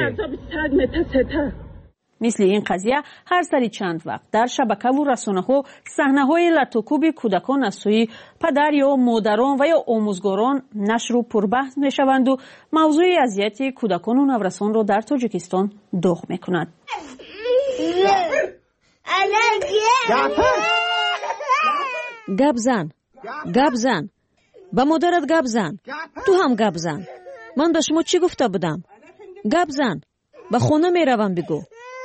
مثل این قضیه هر سری چند وقت در شبکه و رسانه ها صحنه های لطوکوب کودکان از سوی پدر یا مادران و یا آموزگاران نشر و پربحث می شوند و موضوع اذیت کودکان و نورسان را در تاجیکستان داغ می کند. گپ زن با مادرت گپ زن، تو هم گپ زن. من به شما چی گفته بودم؟ گپ زن، به خونه می روم بگو.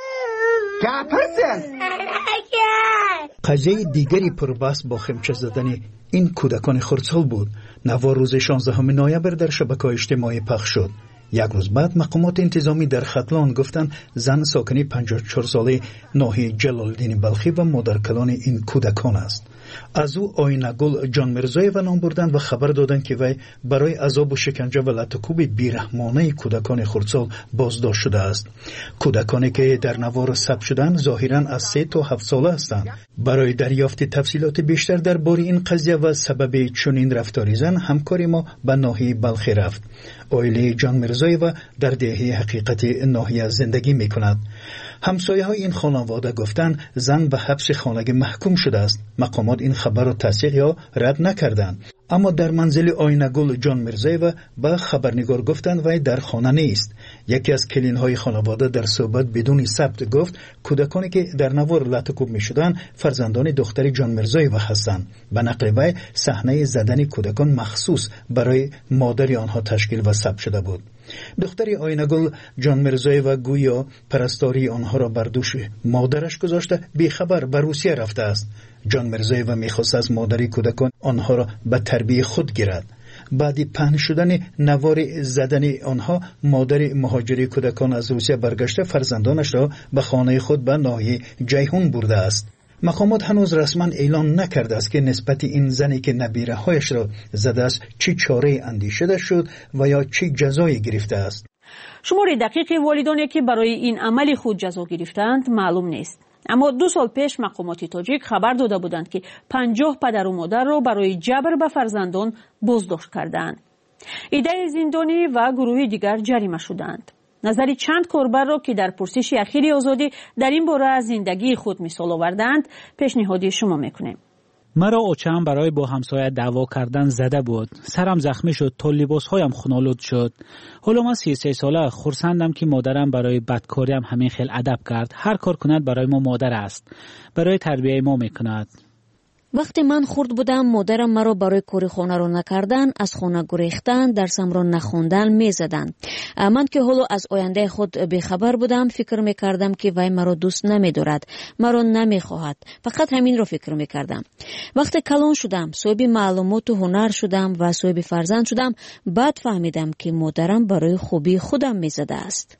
قضیه دیگری پربحث با خیمچه زدن این کودکان خردسال بود. نوار روز 16 نوامبر در شبکه‌های اجتماعی پخش شد. یک روز بعد مقامات انتظامی در ختلان گفتند زن ساکن 54 ساله ناحیه جلال‌الدین بلخی و مادرکلان این کودکان است. از او آینه‌گل جان میرزایو نام بردند و خبر دادند که وی برای عذاب و شکنجه و لطوکوب بیرحمانه کودکان خردسال بازداشت شده است. کودکانی که در نوار ثبت شدند ظاهراً از 3 تا 7 ساله هستند. برای دریافت تفصیلات بیشتر درباره این قضیه و سبب چنین رفتاری زن همکاری ما به ناحیه بلخی رفت. عائله جان میرزایو در دهه حقیقت ناحیه زندگی می‌کند. همسایه های این خانواده گفتند زن به حبس خانگی محکوم شده است. مقامات این خبر را تصدیق یا رد نکردند. اما در منزل آینه‌گل جان میرزایو به خبرنگار گفتند وی در خانه نیست. یکی از کلین‌های خانواده در صحبت بدون ثبت گفت کودکانی که در نوار لطوکوب می‌شدند فرزندان دختر جان میرزایو هستند. به نقل وی صحنه زدن کودکان مخصوص برای مادر آنها تشکیل و ثبت شده بود. دختر آینه‌گل جان میرزایو گویا پرستاری آنها را بر دوش مادرش گذاشته بیخبر به روسیه رفته است. جان میرزایو می‌خواست از مادری کودکان آنها را به تربیت خود گیرد. بعد پهن شدن نوار زدن آنها مادر مهاجری کودکان از روسیه برگشته فرزندانش را به خانه خود به ناحیه جیهون برده است. مقامات هنوز رسما اعلان نکرده است که نسبت این زنی که نبیره هایش را زده است چی چاره اندیشیده شد و یا چی جزایی گرفته است. شمار دقیق والدانی که برای این عمل خود جزا گرفتند معلوم نیست. اما 2 سال پیش مقامات تاجیک خبر داده بودند که 50 پدر و مادر را برای جبر به فرزندان بازداشت کردند. ایده زندانی و گروه دیگر جریمه شدند. نظری چند کاربر را که در پرسش اخیر آزادی در این باره از زندگی خود مثال آوردند پیشنهاد شما میکنیم. مرا اوچم برای با همسایه دعوا کردن زده بود. سرم زخمی شد تا لباسهایم خونالود شد. حالا من 33 ساله خرسندم که مادرم برای بدکاریم همین خیل ادب کرد. هر کار کند برای ما مادر است. برای تربیه ما میکند. وقتی من خرد بودم مادرم مرا برای کار خانه را نکردن، از خانه گریختن، درسم را نخواندن میزدند. من که حالا از آینده خود بیخبر بودم فکر میکردم که وی مرا دوست نمیدارد، مرا نمیخواهد. فقط همین را فکر میکردم. وقتی کلان شدم، صاحب معلومات و هنر شدم و صاحب فرزند شدم، بعد فهمیدم که مادرم برای خوبی خودم میزده است.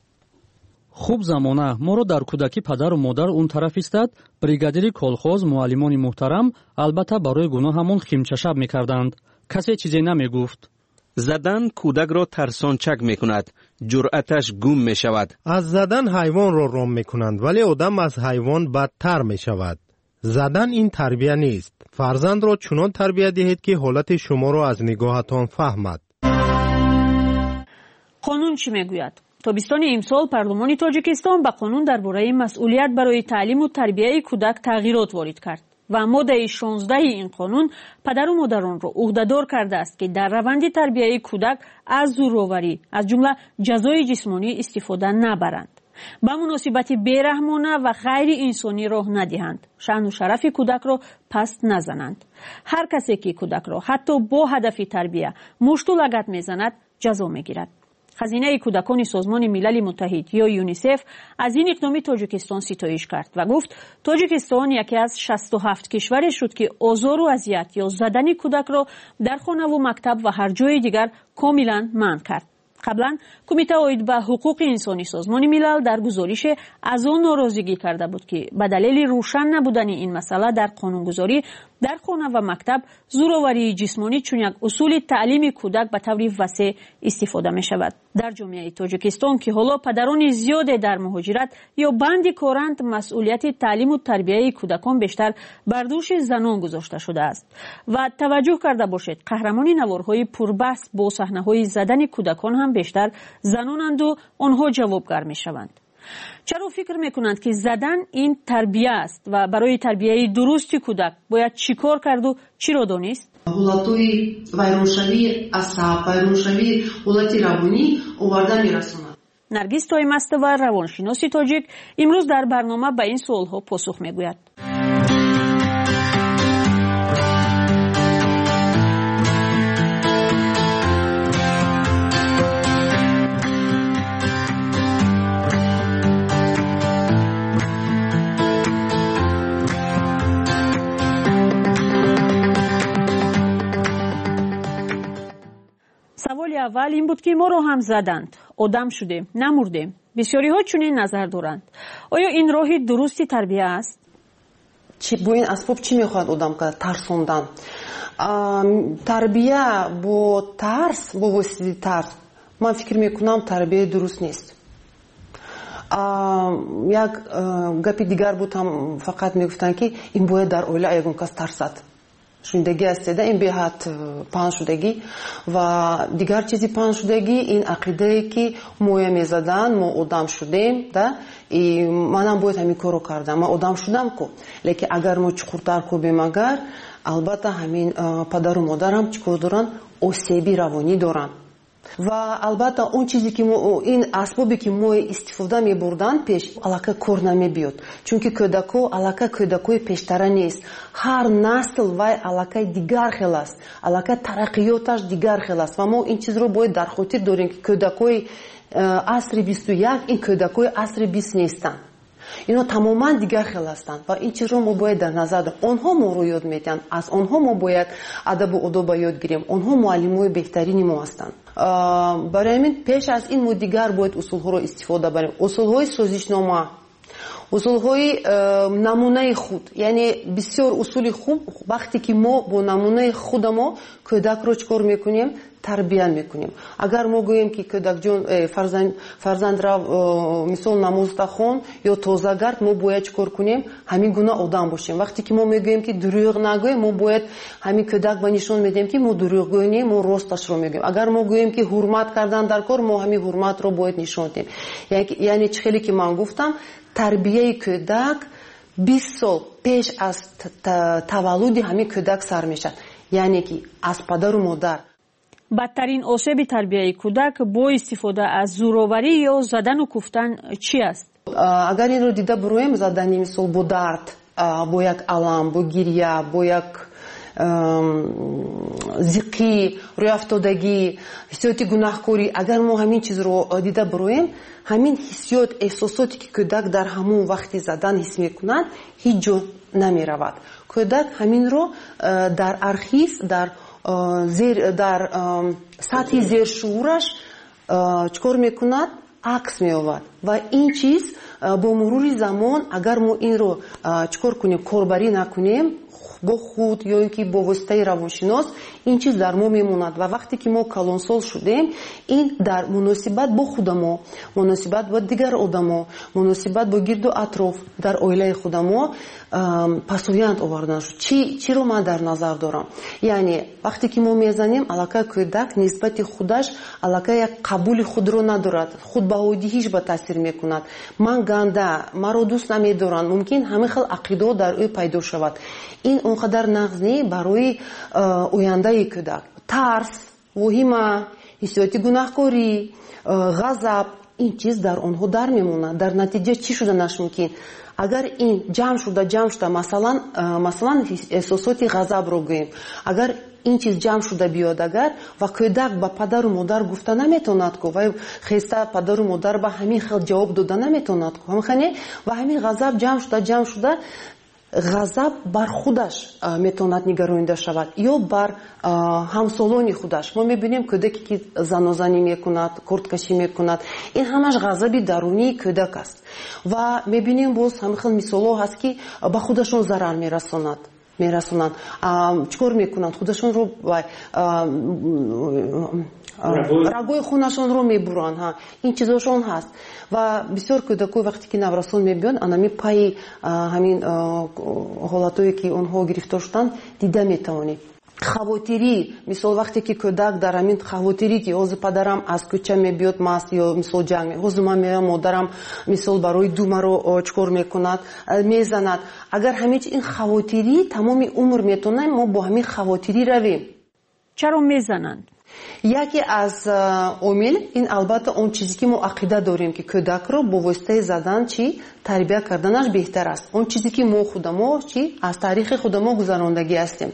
خوب زمانه ما را در کودکی پدر و مادر اون طرف ایستاد، بریگادیر کلخوز، معلمان محترم البته برای گناه همون خیمچه شب میکردند. کسی چیزی نمیگفت. زدن کودک را ترسانچک می کند. جرأتش گم می شود. از زدن حیوان را رام می کنند ولی آدم از حیوان بدتر می شود. زدن این تربیت نیست. فرزند را چنان تربیت دهید که حالت شما را از نگاهتان فهمد. قانون چی میگوید؟ تابستان امسال پارلمان تاجیکستان به قانون درباره مسئولیت برای تعلیم و تربیت کودک تغییرات وارد کرد و ماده 16 این قانون پدر و مادران را عهده‌دار کرده است که در روند تربیت کودک از زورآوری از جمله جزای جسمانی استفاده نبرند، به مناسبت بیرحمانه و غیر انسانی راه ندهند، شأن و شرف کودک را پست نزنند. هر کسی که کودک را حتی با هدف تربیت مشت و لگد میزند جزا میگیرد. خزینه کودکان سازمان ملل متحد یا یونیسف از این اقدام تاجیکستان ستایش کرد و گفت تاجیکستان یکی از 67 کشور شد که آزار و اذیت یا زدن کودک را در خانه و مکتب و هر جای دیگر کاملا منع کرد. قبلا کمیته عاید به حقوق انسانی سازمان ملل در گزارش از آن ناراضگی کرده بود که به دلیل روشن نبودن این مسئله در قانونگذاری در خانه و مکتب زورآوری جسمانی چون یک اصول تعلیم کودک به طور وسیع استفاده می شود. در جامعه تاجیکستان که حالا پدران زیاد در مهاجرت یا بند کارند، مسئولیت تعلیم و تربیت کودکان بیشتر بر دوش زنان گذاشته شده است و توجه کرده باشید قهرمان نوارهای پربحث با صحنه‌های زدن کودکان هم بیشتر زنانند و آنها جوابگر می شوند. چرا فکر میکنند که زدن این تربیت است و برای تربیت درست کودک باید چیکار کرد و چی را دانست؟ حالتهای ویرانشوی عصب، ویرانشوی حالت روانی آورده میرساند. نرگس تایمستova روانشناس تاجیک امروز در برنامه به این سوالها پاسخ میگوید. سوال اول این بود که ما رو هم زدند، آدم شدیم، نمردیم. بسیاری ها چنین نظر دارند. آیا این راهی درستی تربیت است؟ با این اسباب چی میخواد آدم که ترسوندن؟ تربیت با ترس، با وسیله ترس، من فکر میکنم تربیت درست نیست. یک گپی دیگر بود، هم فقط میگفتن که این باید در اوله یکون کس ترسد. شوندگی است، این بهت پان شدگی و دیگر چیزی پان شدگی، این عقیده ای که موی میزدن ما آدم شدیم ده، منم باید همین کارو کردم، من آدم شدم کو. لیکن اگر ما چخورتر کو بیم، اگر البته همین پدر و مادر هم چیکار دارن؟ آسیبی روانی دارن و البته اون چیزی که این اسبابی که ما استفاده می بردن پیش علاقه کار نمی بیاد، چون که کودکو علاقه کودکوی پیشتره نیست. هر نسل وای علاقه دیگر خیلی است، علاقه ترقیاتش دیگر خیلی است و ما این چیز رو باید در خاطر داریم که کودکوی عصر 21 این کودکوی عصر 20 نیستن، اینا تماما دیگر خیلی هستند و این چیز رو ما باید در نظر داریم. آنها ما رو یاد میدن، از آنها ما باید ادب و آداب یاد گیریم، آنها معلمای بهترین ما هستند. برای همین پیش از این ما دیگر باید اصول ها رو استفاده بریم، اصول های سازشنامه، اصول های نمونه خود، یعنی بسیار اصول خوب. وقتی که ما با نمونه خود ما کودک رو چکار میکنیم؟ تربیت میکنیم. اگر ما گوییم که کودک جون فرزند را مثال نماز خون یا تازه گرد، ما باید چکار کنیم؟ همین گونه آدم باشیم. وقتی که ما میگوییم که دروغ نگویم، ما باید همین کودک به نشون میدیم که ما دروغ گوییم، ما راستش رو میگیم. اگر ما گوییم که حرمت کردن در کار، ما همین حرمت رو باید نشون بدیم. یعنی چخیلی که من گفتم، تربیه کودک 20 سال پیش از تولد همین کودک سر میشد، یعنی که از پدر و مادر. بدترین آسیب تربیت کودک با استفاده از زورآوری یا زدن و کوفتن چی است؟ اگر این رو دیده برویم، زدن مثال با درد، با یک علم، با گریه، با یک زیقی، روی افتادگی، حسیات گناهکاری، اگر ما همین چیز رو دیده برویم، همین حسیات، احساساتی که کودک در همون وقتی زدن حس میکنند هیچ جا نمی رود. کودک همین رو در ارخیف، در سطح زیر شعورش چکار میکند؟ عکس میآورد و این چیز با مرور زمان اگر ما این رو چکار کنیم، کاربری نکنیم، бо худ ё ин ки бо воситаи равоншинос ин чиз дар мо мемонад ва вақте ки мо калонсол шудем ин дар муносибат бо худамо, муносибат бо дигар одамо, муносибат бо гирду атроф дар оилаи худамо пасоянд овардан шуд. чиро ман дар назар дорам, яъне вақте ки мо мезанем аллакай кӯдак нисбати худаш аллакай як қабули худро надорад, худбаҳодиҳиш ба таъсир мекунад. ман ганда, маро дӯст намедоранд, мумкин ҳамин хел ақидаҳо дар ӯ пайдо шавад. ин он қадар нағз не барои ояндаи кӯдак. тарс, воҳима, ҳиссиёти гунаҳкорӣ, ғазаб, ин чиз дар онҳо дар мемонад. дар натиҷа чӣ шуданаш мумкин? агар ин ҷамъ шуда масалан эҳсосоти ғазабро гӯем, агар ин чиз ҷамъ шуда биёд агар ва кӯдак ба падару модар гуфта наметавонад ку ва хеста падару модар ба ҳамин хел ҷавоб дода наметавонад ку ҳамхане ва ҳамин ғазаб ҷамъ шуда ғазаб бар худаш метавонад нигаронида шавад ё бар ҳамсолони худаш. мо мебинем кӯдаке ки занозанӣ мекунад, кордкашӣ мекунад, ин ҳамаш ғазаби дарунии кӯдак аст ва мебинем боз ҳамин хел мисолҳо ҳаст ки ба худашон зарар мерасонанд, чикор мекунанд, худашонро рагои хунашонро мебуранд. ин чизошон ҳаст ва бисёр кӯдакҳо вақте ки наврасон мебиёнд анами пайи ҳамин ҳолатое ки онҳо гирифтор шуданд дида метавонед. хавотирӣ, мисол вақте ки кӯдак дар ҳамин хавотирӣ ки ҳозир падарам аз кӯча мебиёд маст ё мисол ҷанг, ҳозир ман меям модарам мисол барои ду маро чикор мекунад, мезанад. агар ҳамин ин хавотирӣ тамоми умр метавонем мо бо ҳамин хавотирӣ равем. чаро мезананд? яке аз омил ин албатта он чизе ки мо ақида дорем ки кӯдакро бо воситаи задан чи тарбия карданаш беҳтар аст, он чизе ки мо худамо чи аз таърихи худамо гузарондагӣ ҳастем.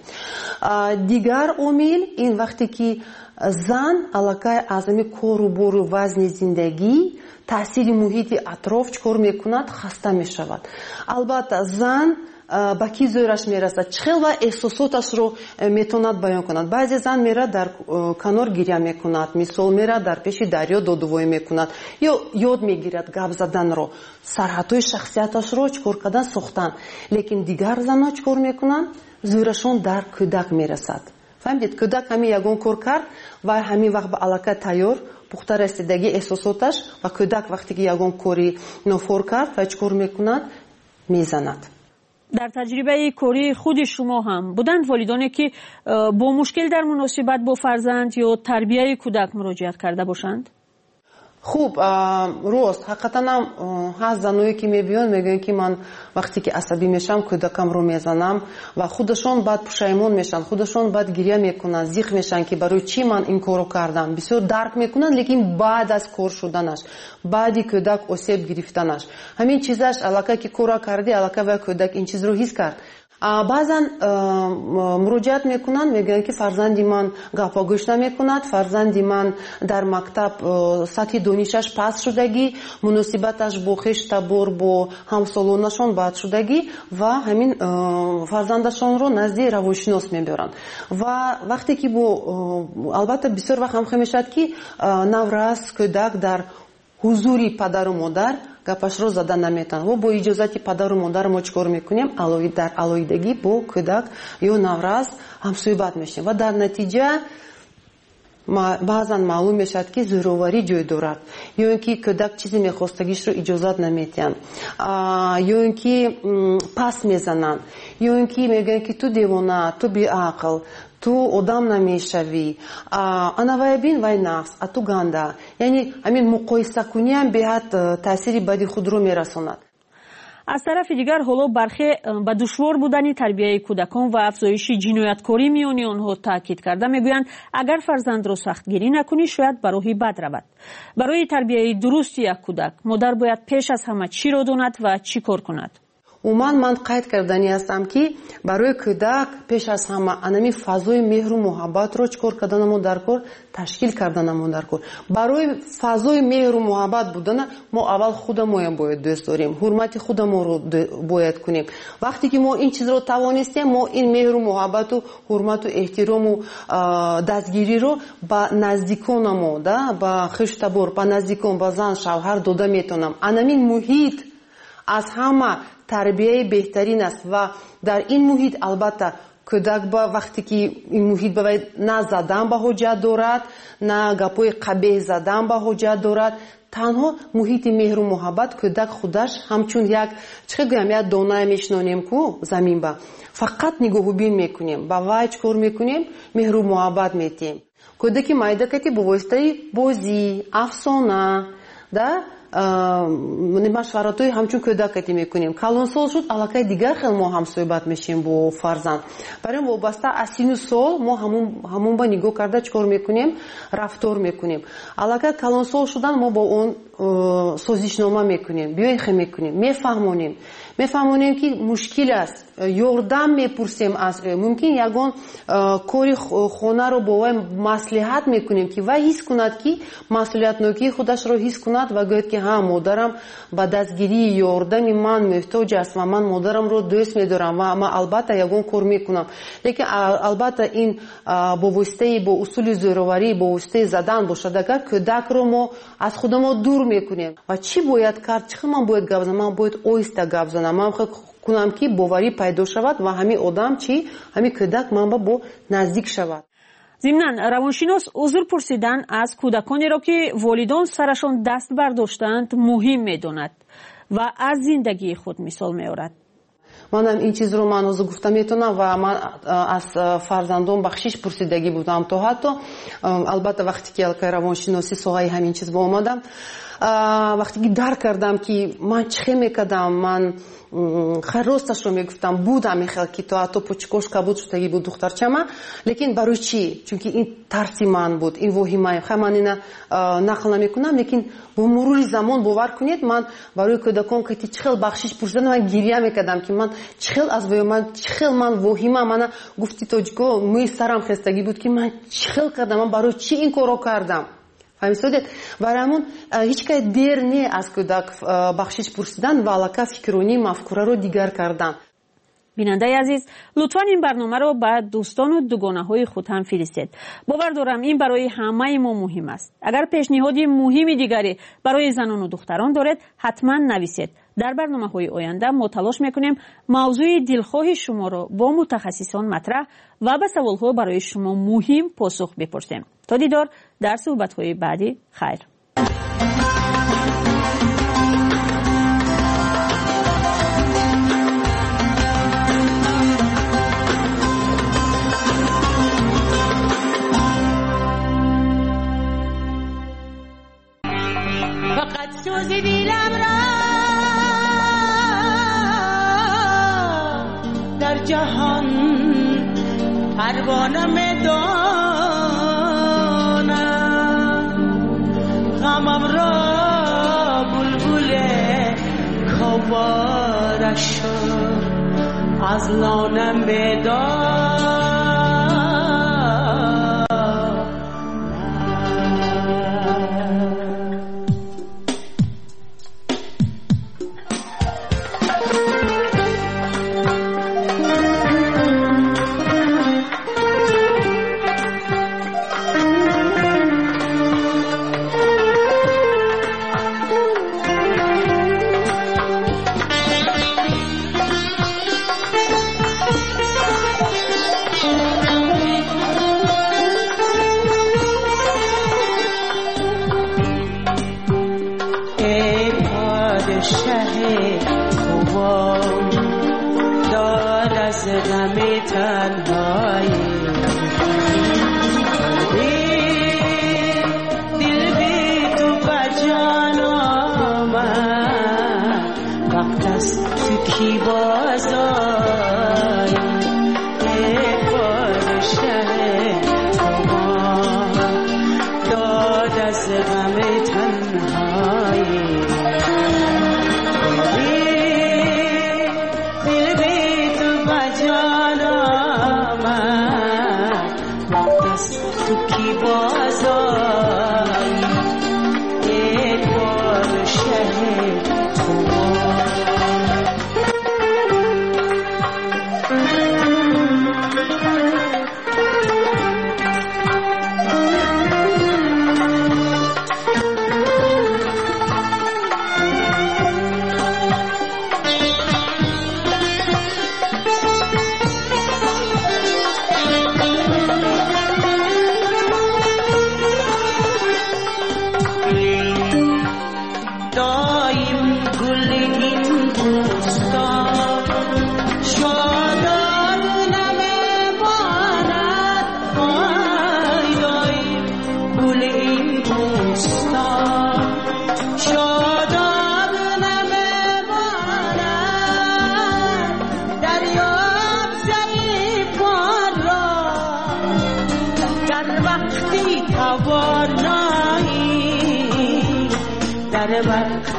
дигар омил ин вақте ки зан аллакай аз ҳамин кору бору вазни зиндагӣ таъсири муҳити атроф чикор мекунад, хаста мешавад. албатта зан ба ки зӯраш мерасад, чӣ хел ва эҳсосоташро метавонад баён кунад. баъзе зан мера дар канор гирья мекунад, мисол мера дар пеши дарё додувоӣ мекунад ё ёд мегирад гап заданро, сарҳадҳои шахсияташро чикор кардан сохтан. лекин дигар занҳо чикор мекунанд, зӯрашон дар кӯдак мерасад. фаҳмидед, кӯдак ҳамин ягон кор кард ва ҳамин вақт ба аллакай тайёр пухта расидаги эҳсосоташ ва кӯдак вақте ки ягон кори нофор кард ва чикор мекунад, мезанад. дар таҷрибаи кории худи шумо ҳам буданд волидоне ки бо мушкил дар муносибат бо фарзанд ё тарбияи кӯдак муроҷиат карда бошанд? хуб, рост ҳақиқатан ҳам ҳаст заное ки мебиёнд мегӯянд ки ман вақте ки асабӣ мешавам кӯдакамро мезанам ва худашон баъд пушаймон мешаванд, худашон баъд гирья мекунанд, зиқ мешаванд ки барои чӣ ман ин корро кардам. бисёр дарк мекунанд, лекин баъд аз кор шуданаш, баъди кӯдак осеб гирифтанаш, ҳамин чизаш аллакай ки корро карди, аллакай ва кӯдак ин чизро ҳис кард. баъзан муроҷиат мекунанд, мегӯянд ки фарзанди ман гапҳо гӯш намекунад, фарзанди ман дар мактаб сатҳи донишаш паст шудагӣ, муносибаташ бо хештабор бо ҳамсолонашон бад шудагӣ ва ҳамин фарзандашонро назди равоншинос мебаранд. ва вақте ки бо албатта бисёр вақт ҳам мешавад ки наврас кӯдак дар ҳузури падару модар гапашро зада наметавонад. ва бо иҷозати падару модар мо чикор мекунем? дар алоҳидагӣ бо кӯдак ё наврас ҳамсӯҳбат мешавем ва дар натиҷа баъзан маълум мешавад ки зӯроварӣ ҷой дорад, ё ин ки кӯдак чизе мехостагишро иҷозат наметиҳанд, ё ин ки пас мезананд, ё ин ки мегӯянд ки ту девона, ту беақл, ту одам намешавӣ, анавай бин вай нафс, а ту ганда. яъне ҳамин муқоисакуниам беҳад таъсири бади худро мерасонад. аз тарафи дигар ҳоло бархе ба душвор будани тарбияи кӯдакон ва афзоиши ҷинояткорӣ миёни онҳо таъкид карда мегӯянд агар фарзандро сахтгирӣ накунӣ шояд ба роҳи бад равад. барои тарбияи дурусти як кӯдак модар бояд пеш аз ҳама чиро донад ва чӣ кор кунад? умуман ман қайд кардани ҳастам ки барои кӯдак пеш аз ҳама анами фазои меҳру муҳаббатро чикор карданамо дар кор, ташкил карданамо дар кор. барои фазои меҳру муҳаббат будана мо аввал худамоям бояд дӯст дорем, ҳурмати худамонро бояд кунем. вақте ки мо ин чизро тавонистем, мо ин меҳру муҳаббату ҳурмату эҳтирому дастгириро ба наздиконамо, ба хештабор, ба наздикон, ба зан шавҳар дода метавонам. анамин муҳит از همه تربیه بهترین است و در این محیط البته کودک با وقتی که این محیط باید نه زدن به حجت دارد نه گپای قبیح زدن به حجت دارد تنها محیط مهر و محبت کودک خودش همچون یک چه گویم یک دانه میشنونیم کو زمین با فقط نگاه بین میکنیم با وای چکار میکنیم مهر و محبت میتیم کودکی مایدکتی با واسطه بازی افسانه ده مشورت‌های همچون کودکتی میکنیم کلان سال شد علاقه دیگر خیلی ما هم صحبت میشیم با فرزند برای وابسته از سین و سال ما همون با نگاه کرده چکار میکنیم رفتار میکنیم علاقه کلان سال شدن ما با اون سازشنامه میکنیم بیایخه میکنیم میفهمونیم که مشکل است یاردم میپرسیم از ممکن یگان کاری خانه رو با وی مصلحت میکنیم که وی حس کند که مسئولیت نوکی خودش رو حس کند و گوید که ها مادرم با دستگیری یاردم من محتاج است و من مادرم رو دوست میدارم و من البته یگان کار میکنم لیکن البته این با واسطه با اصول زوروری با واسطه زدن باشد اگر کودک رو ما از خودمون دور میکنیم و چی باید کرد چه من باید گپ بزنم من باید آهسته گپ بزنم من کنم که باوری پیدا شود و همین آدم چی همین کودک من با نزدیک شود. ضمناً روانشناس عذر پرسیدن از کودکانی را که والدان سرشان دست برداشتند مهم میداند و از زندگی خود مثال میآورد. منم این چیز رو من از گفتم میتونم و من از فرزندان بخشش پرسیدگی بودم تا حتی البته وقتی که الکای روانشناسی سوهای همین چیز با اومدم وقتی که درک کردم که من چه میکردم من خیلی راستش رو میگفتم بودم میخواد که تو حتی پچکوشکا بود شدگی بود دخترچما لیکن برای چی؟ چون که این ترسی من بود این وهیمه خیلی من این نقل نمیکنم لیکن با مرور زمان باور کنید من برای کودکان که چخیل بخشش پرسیدن من گریه میکردم که من چخیل از چخیل من وهیمه من گفتی توجکو می سرم خستگی بود که من چخیل کردم من برای چی این کارو کردم فهمیدید برامون هیچ که دیر نی از کودک بخشش پرسیدن و علاقه فکرونی مفکوره رو دیگر کردن. بیننده عزیز لطفاً این برنامه رو به دوستان و دوگانه های خود هم فرستید. باور دارم این برای همه ما مهم است. اگر پیشنهادی مهمی دیگری برای زنان و دختران دارید حتما نویسید. در برنامه های آینده ما تلاش میکنیم موضوع دلخواه شما را با متخصصان مطرح و به سوال ها برای شما مهم پاسخ بپرسیم. تا دیدار در صحبت های بعدی خیر. فقط سوزی دیلم را در جهان پروانه میدانم غمم را بلبل کوارش از لانم میدانم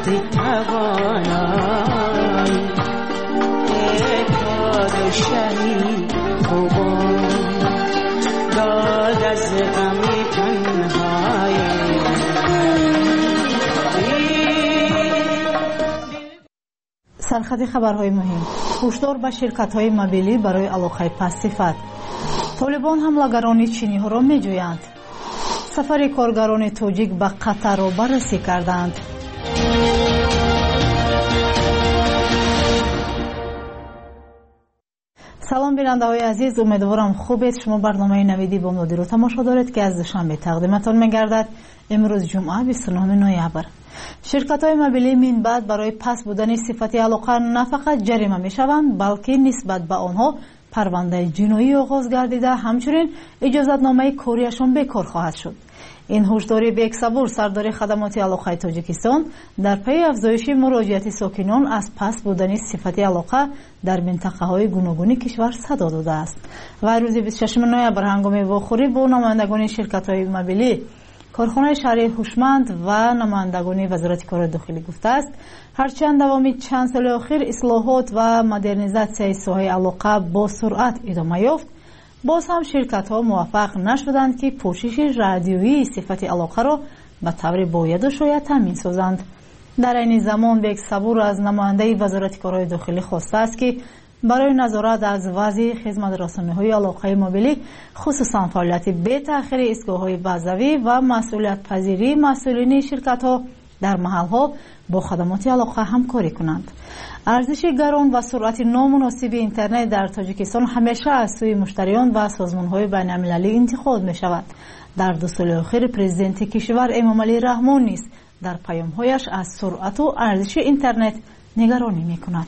وقتی توانایی کار شهید خوبان داد از غمی تنهایی. سرخط خبرهای مهم. هشدار به شرکت‌های موبیلی برای علاقه پس صفت. طالبان حملگران چینی‌ها را می‌جویند. سفر کارگران تاجیک به قطر را بررسی کردند. سلام بیننده‌های عزیز، امیدوارم خوبید. شما برنامه نویدی بامدادی رو تماشا دارید که از دوشنبه تقدیمتان می‌گردد. امروز جمعه 29 نوامبر. شرکت‌های موبیلی من بعد برای پس بودن صفت علاقه نه فقط جریمه می‌شوند، بلکه نسبت به آنها پرونده جنایی آغاز گردیده، همچنین اجازتنامه کاریشان بیکار خواهد شد. این هشداری بیک صبور سردار خدمات علاقه تاجیکستان در پی افزایش مراجعت ساکنان از پس بودن صفت علاقه در منطقه‌های گوناگون کشور صدا داده است. و روز 26 نوامبر هنگام واخوری با نمایندگان شرکت‌های موبیلی کارخانه شهری هوشمند و نمایندگان وزارت کار داخلی گفته است هرچند دوامی چند سال اخیر اصلاحات و مدرنیزاسیای ساحه علاقه با سرعت ادامه یافت، باز هم شرکت‌ها موفق نشدند که پوشش رادیویی صفت علاقه را به طور باید و شاید تامین سازند. در این زمان بیک صبور از نماینده وزارت کار داخلی خواسته است که برای نظارت از وضع خدمت رسانی‌های علاقه موبیلی خصوصا فعالیت بی تأخیر ایستگاه‌های بازاوی و مسئولیت پذیری مسئولین شرکت‌ها در محل‌ها با خدمات علاقه همکاری کنند. ارزش گران و سرعت نامناسب اینترنت در تاجیکستان همیشه از سوی مشتریان و سازمان‌های بین‌المللی انتقاد می‌شود. در 2 سال اخیر پرزیدنت کشور امامعلی رحمان نیز در پیام‌هایش از سرعت و ارزش اینترنت نگرانی می‌کند.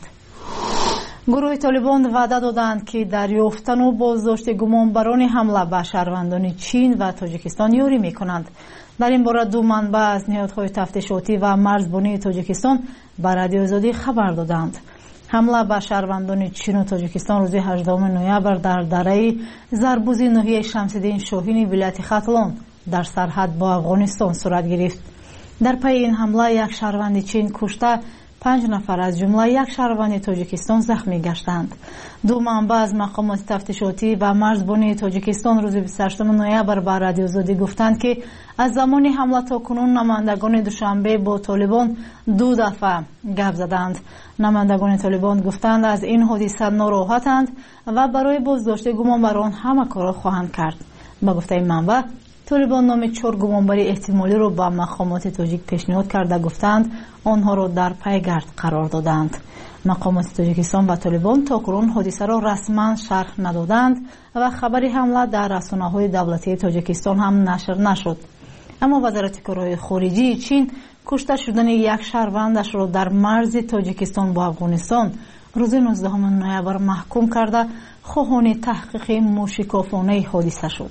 گروه طالبان وعده دادند که دریافتن و بازداشت گمانبران حمله به شهروندان چین و تاجیکستان یاری می‌کنند. در این باره 2 منبع از نهادهای تفتیشاتی و مرزبانی تاجیکستان به رادیو آزادی خبر دادند. حمله به شهروندان چین و تاجیکستان روز 18 نوامبر در دره زربوزی ناحیه شمس‌الدین شاهین ولایت ختلان در سرحد با افغانستان صورت گرفت. در پی این حمله یک شهروند چین کشته، 5 نفر از جمله یک شهروند تاجیکستان زخمی گشتند. 2 منبع از مقامات تفتیشاتی و مرزبانی تاجیکستان روز 28 نوامبر به رادیو آزادی گفتند که از زمان حمله تا کنون نمایندگان دوشنبه با طالبان 2 دفعه گپ زدند. نمایندگان طالبان گفتند از این حادثه ناراحتند و برای بازداشت گمانبران همه کار خواهند کرد. با گفته این منبع طالبان نام 4 گمانبری احتمالی را به مقامات تاجیک پیشنهاد کرده گفتند آنها را در پیگرد قرار دادند. مقامات تاجیکستان و طالبان تاکنون حادثه را رسما شرح ندادند و خبر حمله در رسانه‌های دولتی تاجیکستان هم نشر نشد. اما وزارت کارهای خارجه چین کشته شدن یک شهروندش را در مرز تاجیکستان با افغانستان روز 19 نوامبر محکوم کرده خواهان تحقیق موشکافانه حادثه شد.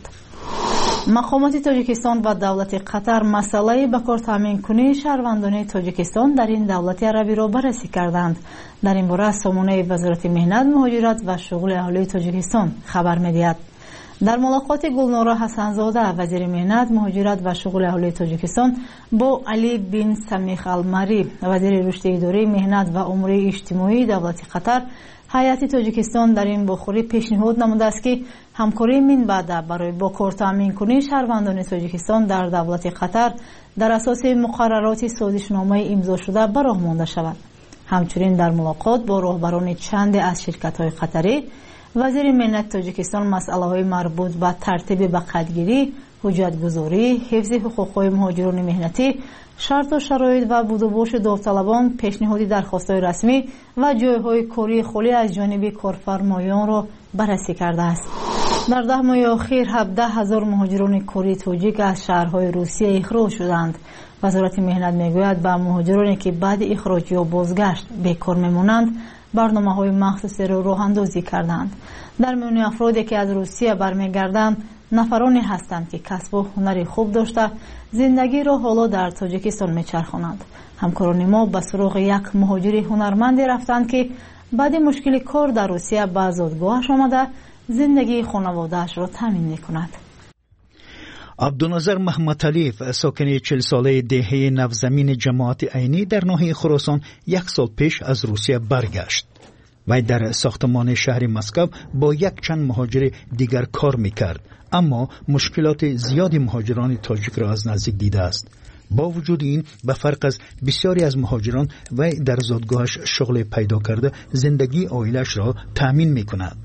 مقامات تاجیکستان و دولت قطر مسئله به کار تامین کنی شهروندان تاجیکستان در این دولت عربی را بررسی کردند. در این باره سامانه وزارت مهنت، مهاجرت و شغل اهالی تاجیکستان خبر می‌دهد. در ملاقات گلنارا حسنزاده وزیر مهنت، مهاجرت و شغل اهالی تاجیکستان با علی بن سمیخ المری وزیر رشد اداری، مهنت و امور اجتماعی دولت قطر، هیئت تاجیکستان در این بخوری پیشنهاد نموده است که همکاری من بعد برای با کار تامین کنی شهروندان تاجیکستان در دولت قطر در اساس مقررات سازشنامه امضا شده به راه مانده شود. همچنین در ملاقات با راهبران چند از شرکت‌های قطری، وزیر مهنت تاجیکستان مسائل مربوط به ترتیب بقیه‌گیری، حجت‌گذاری، حفظ حقوق‌های مهاجران مهنتی، شرط و شرایط و بود و باش داوطلبان، پیشنهاد درخواست‌های رسمی و جایهای کاری خالی از جانب کارفرمایان را بررسی کرده است. در 10 ماه اخیر 17,000 مهاجران کاری تاجیک از شهرهای روسیه اخراج شدند. وزارت مهنت میگوید به مهاجرانی که بعد اخراج یا بازگشت بیکار میمونند برنامه‌های مخصوصی را راه اندازی کردند. در میان افرادی که از روسیه برمیگردند نفرانی هستند که کسب و هنری خوب داشته زندگی را حالا در تاجیکستان میچرخانند. همکاران ما به سراغ یک مهاجر هنرمند رفتند که بعد مشکل کار در روسیه به زادگاهش آمده زندگی خانواده‌اش را تامین می‌کند. عبدالناظر محمدعلیف ساکن 40 ساله دهه نوزمین جماعت عینی در ناحیه خراسان 1 سال پیش از روسیه برگشت. وی در ساختمان شهر مسکو با یک چند مهاجر دیگر کار میکرد، اما مشکلات زیادی مهاجران تاجیک را از نزدیک دیده است. با وجود این به فرق از بسیاری از مهاجران وی در زادگاهش شغل پیدا کرده زندگی عائلش را تأمین میکند.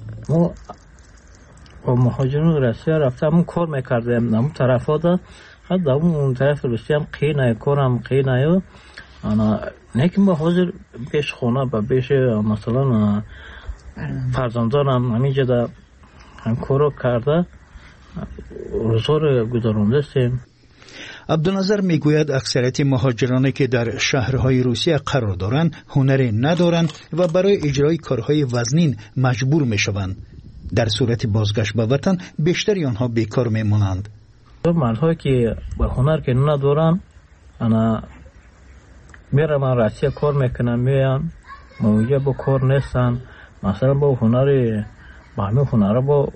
با مهاجران روسیه رفتم کار میکردم اون طرفا دا حتی اون طرف روسیه هم قینه کارم قینه انا نیکن با حاضر بیش خونه با بیش مثلا فرزندانم همینجا دا هم کارو کرده روزار گذرانده استیم. عبدالناظر میگوید اکثریت مهاجرانی که در شهرهای روسیه قرار دارند هنری ندارند و برای اجرای کارهای وزنین مجبور میشوند. در صورت بازگشت به وطن بیشتری آنها بیکار میمانند. مردهایی که با هنر که ندارن انا میرم روسیه کار میکنم میان موجه با کار نیستن، مثلا با هنر با همه هنر با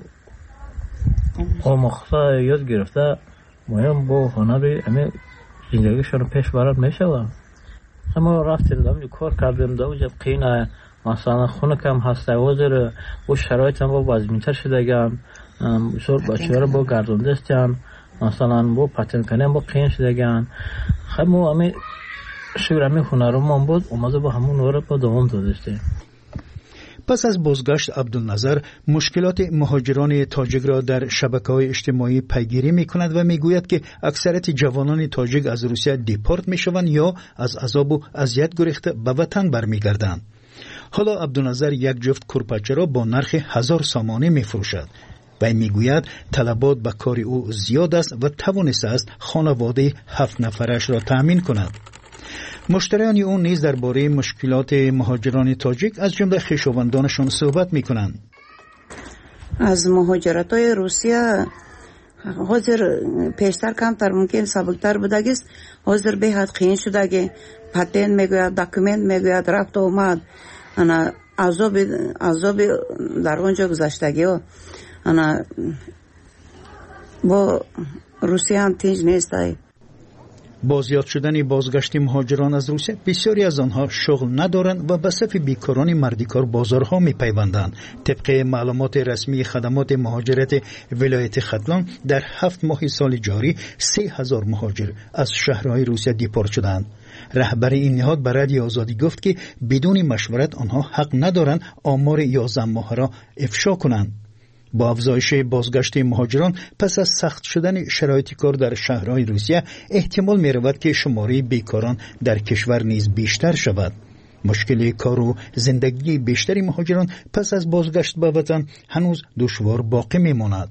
آموخته یاد گرفته مهم با هنر همه زندگیشون پیش برد میشوند. اما رفتیم دم کار کردیم دو جب قینه مثلا خونه کم هسته وزر و شرایط هم با وزمینتر شدگم بسیار بچه با گردون دستیم مثلا با پتن کنیم با قین شدگم خب ما همه شور همه هنرمان بود اومده با همون نوره با دوام دادستیم. پس از بازگشت عبدالناظر مشکلات مهاجران تاجیک را در شبکه‌های اجتماعی پیگیری می‌کند و میگوید که اکثریت جوانان تاجیک از روسیه دیپورت می‌شوند یا از عذاب و اذیت گریخته به وطن برمیگردند. حالا عبدالناظر یک جفت کرپاچه را با نرخ 1000 سامانه می‌فروشد و میگوید طلبات به کار او زیاد است و توانسته است خانواده 7 نفرش را تأمین کند. مشتریان او نیز درباره مشکلات مهاجران تاجیک از جمله خویشاوندانشان صحبت میکنند. از مهاجرت‌های روسیه حاضر پیشتر کمتر ممکن سبکتر بوده است، حاضر به حد قین شده، پتن میگوید داکومنت میگوید رفت و اومد، انا عذاب در اونجا گذشتگی و انا با روسیه هم تنج نیست. با زیاد شدن بازگشت مهاجران از روسیه بسیاری از آنها شغل ندارند و به صف بیکاران مردیکار بازارها میپیوندند. طبق معلومات رسمی خدمات مهاجرت ولایت ختلان در 7 ماه سال جاری 3000 مهاجر از شهرهای روسیه دیپورت شدند. رهبر این نهاد به رادیو آزادی گفت که بدون مشورت آنها حق ندارند آمار 11 ماه را افشا کنند. با افزایش بازگشت مهاجران پس از سخت شدن شرایط کار در شهرهای روسیه احتمال می رود که شماره بیکاران در کشور نیز بیشتر شود. مشکل کار و زندگی بیشتری مهاجران پس از بازگشت به وطن هنوز دشوار باقی می ماند.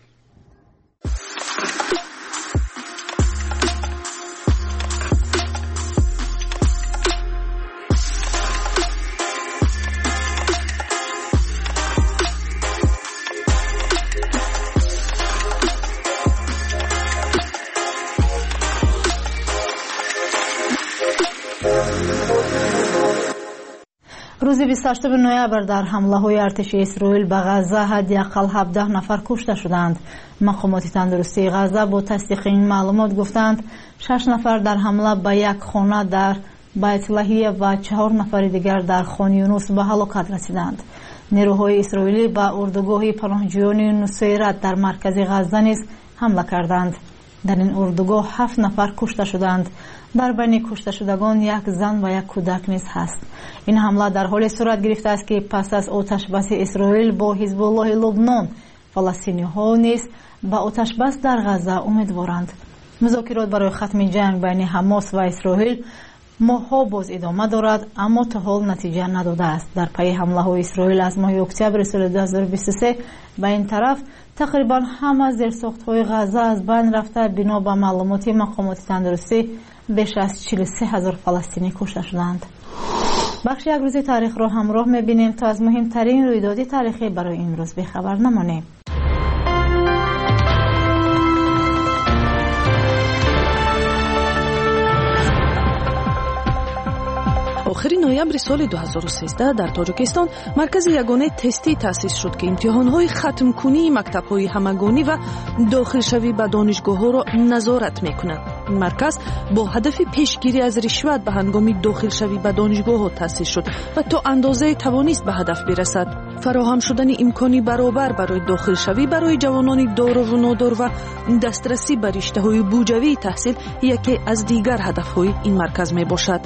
روز 28 نوامبر در حمله‌های ارتشی اسرائیل به غزه حداقل 17 نفر کشته شدند. مقامات تندرستی غزه با تصدیق این معلومات گفتند 6 نفر در حمله به یک خانه در بیت لحیه و 4 نفر دیگر در خان یونس به هلاکت رسیدند. نیروهای اسرائیلی به اردوگاه پناهجویان نصیرت در مرکز غزه نیز حمله کردند. در این اردوگاه 7 نفر کشته شدند. در بین کشته شدگان یک زن و یک کودک نیز هست. این حمله در حال صورت گرفته است که پس از آتش بس اسرائیل با حزب الله لبنان، فلسطینی‌ها نیز به آتش بس در غزه امیدوارند. مذاکرات برای ختم جنگ بین حماس و اسرائیل ماه‌ها باز ادامه دارد، اما تا حال نتیجه نداده است. در پی حمله‌های اسرائیل از ماه اکتبر سال 2023 به این طرف تقریبا همه زیرساخت‌های غزه از بین رفته. بنا به معلومات مقامات تندرستی بیش از 43,000 فلسطینی کشته شدند. بخش یک روز تاریخ را همراه می‌بینیم تا از مهمترین رویداد تاریخی برای امروز بخبر نمانیم. охири ноябри соли 2013 дар тоҷикистон маркази ягонаи тестӣ таъсис шуд ки имтиҳонҳои хатмкунии мактабҳои ҳамагонӣ ва дохилшавӣ ба донишгоҳҳоро назорат мекунад. ин марказ бо ҳадафи пешгирӣ аз ришват ба ҳангоми дохилшавӣ ба донишгоҳҳо таъсис шуд ва то андозае тавонист ба ҳадаф бирасад. фароҳам шудани имкони баробар барои дохилшавӣ барои ҷавонони дорову нодор ва дастрасӣ ба риштаҳои буҷавии таҳсил яке аз дигар ҳадафҳои ин марказ мебошад.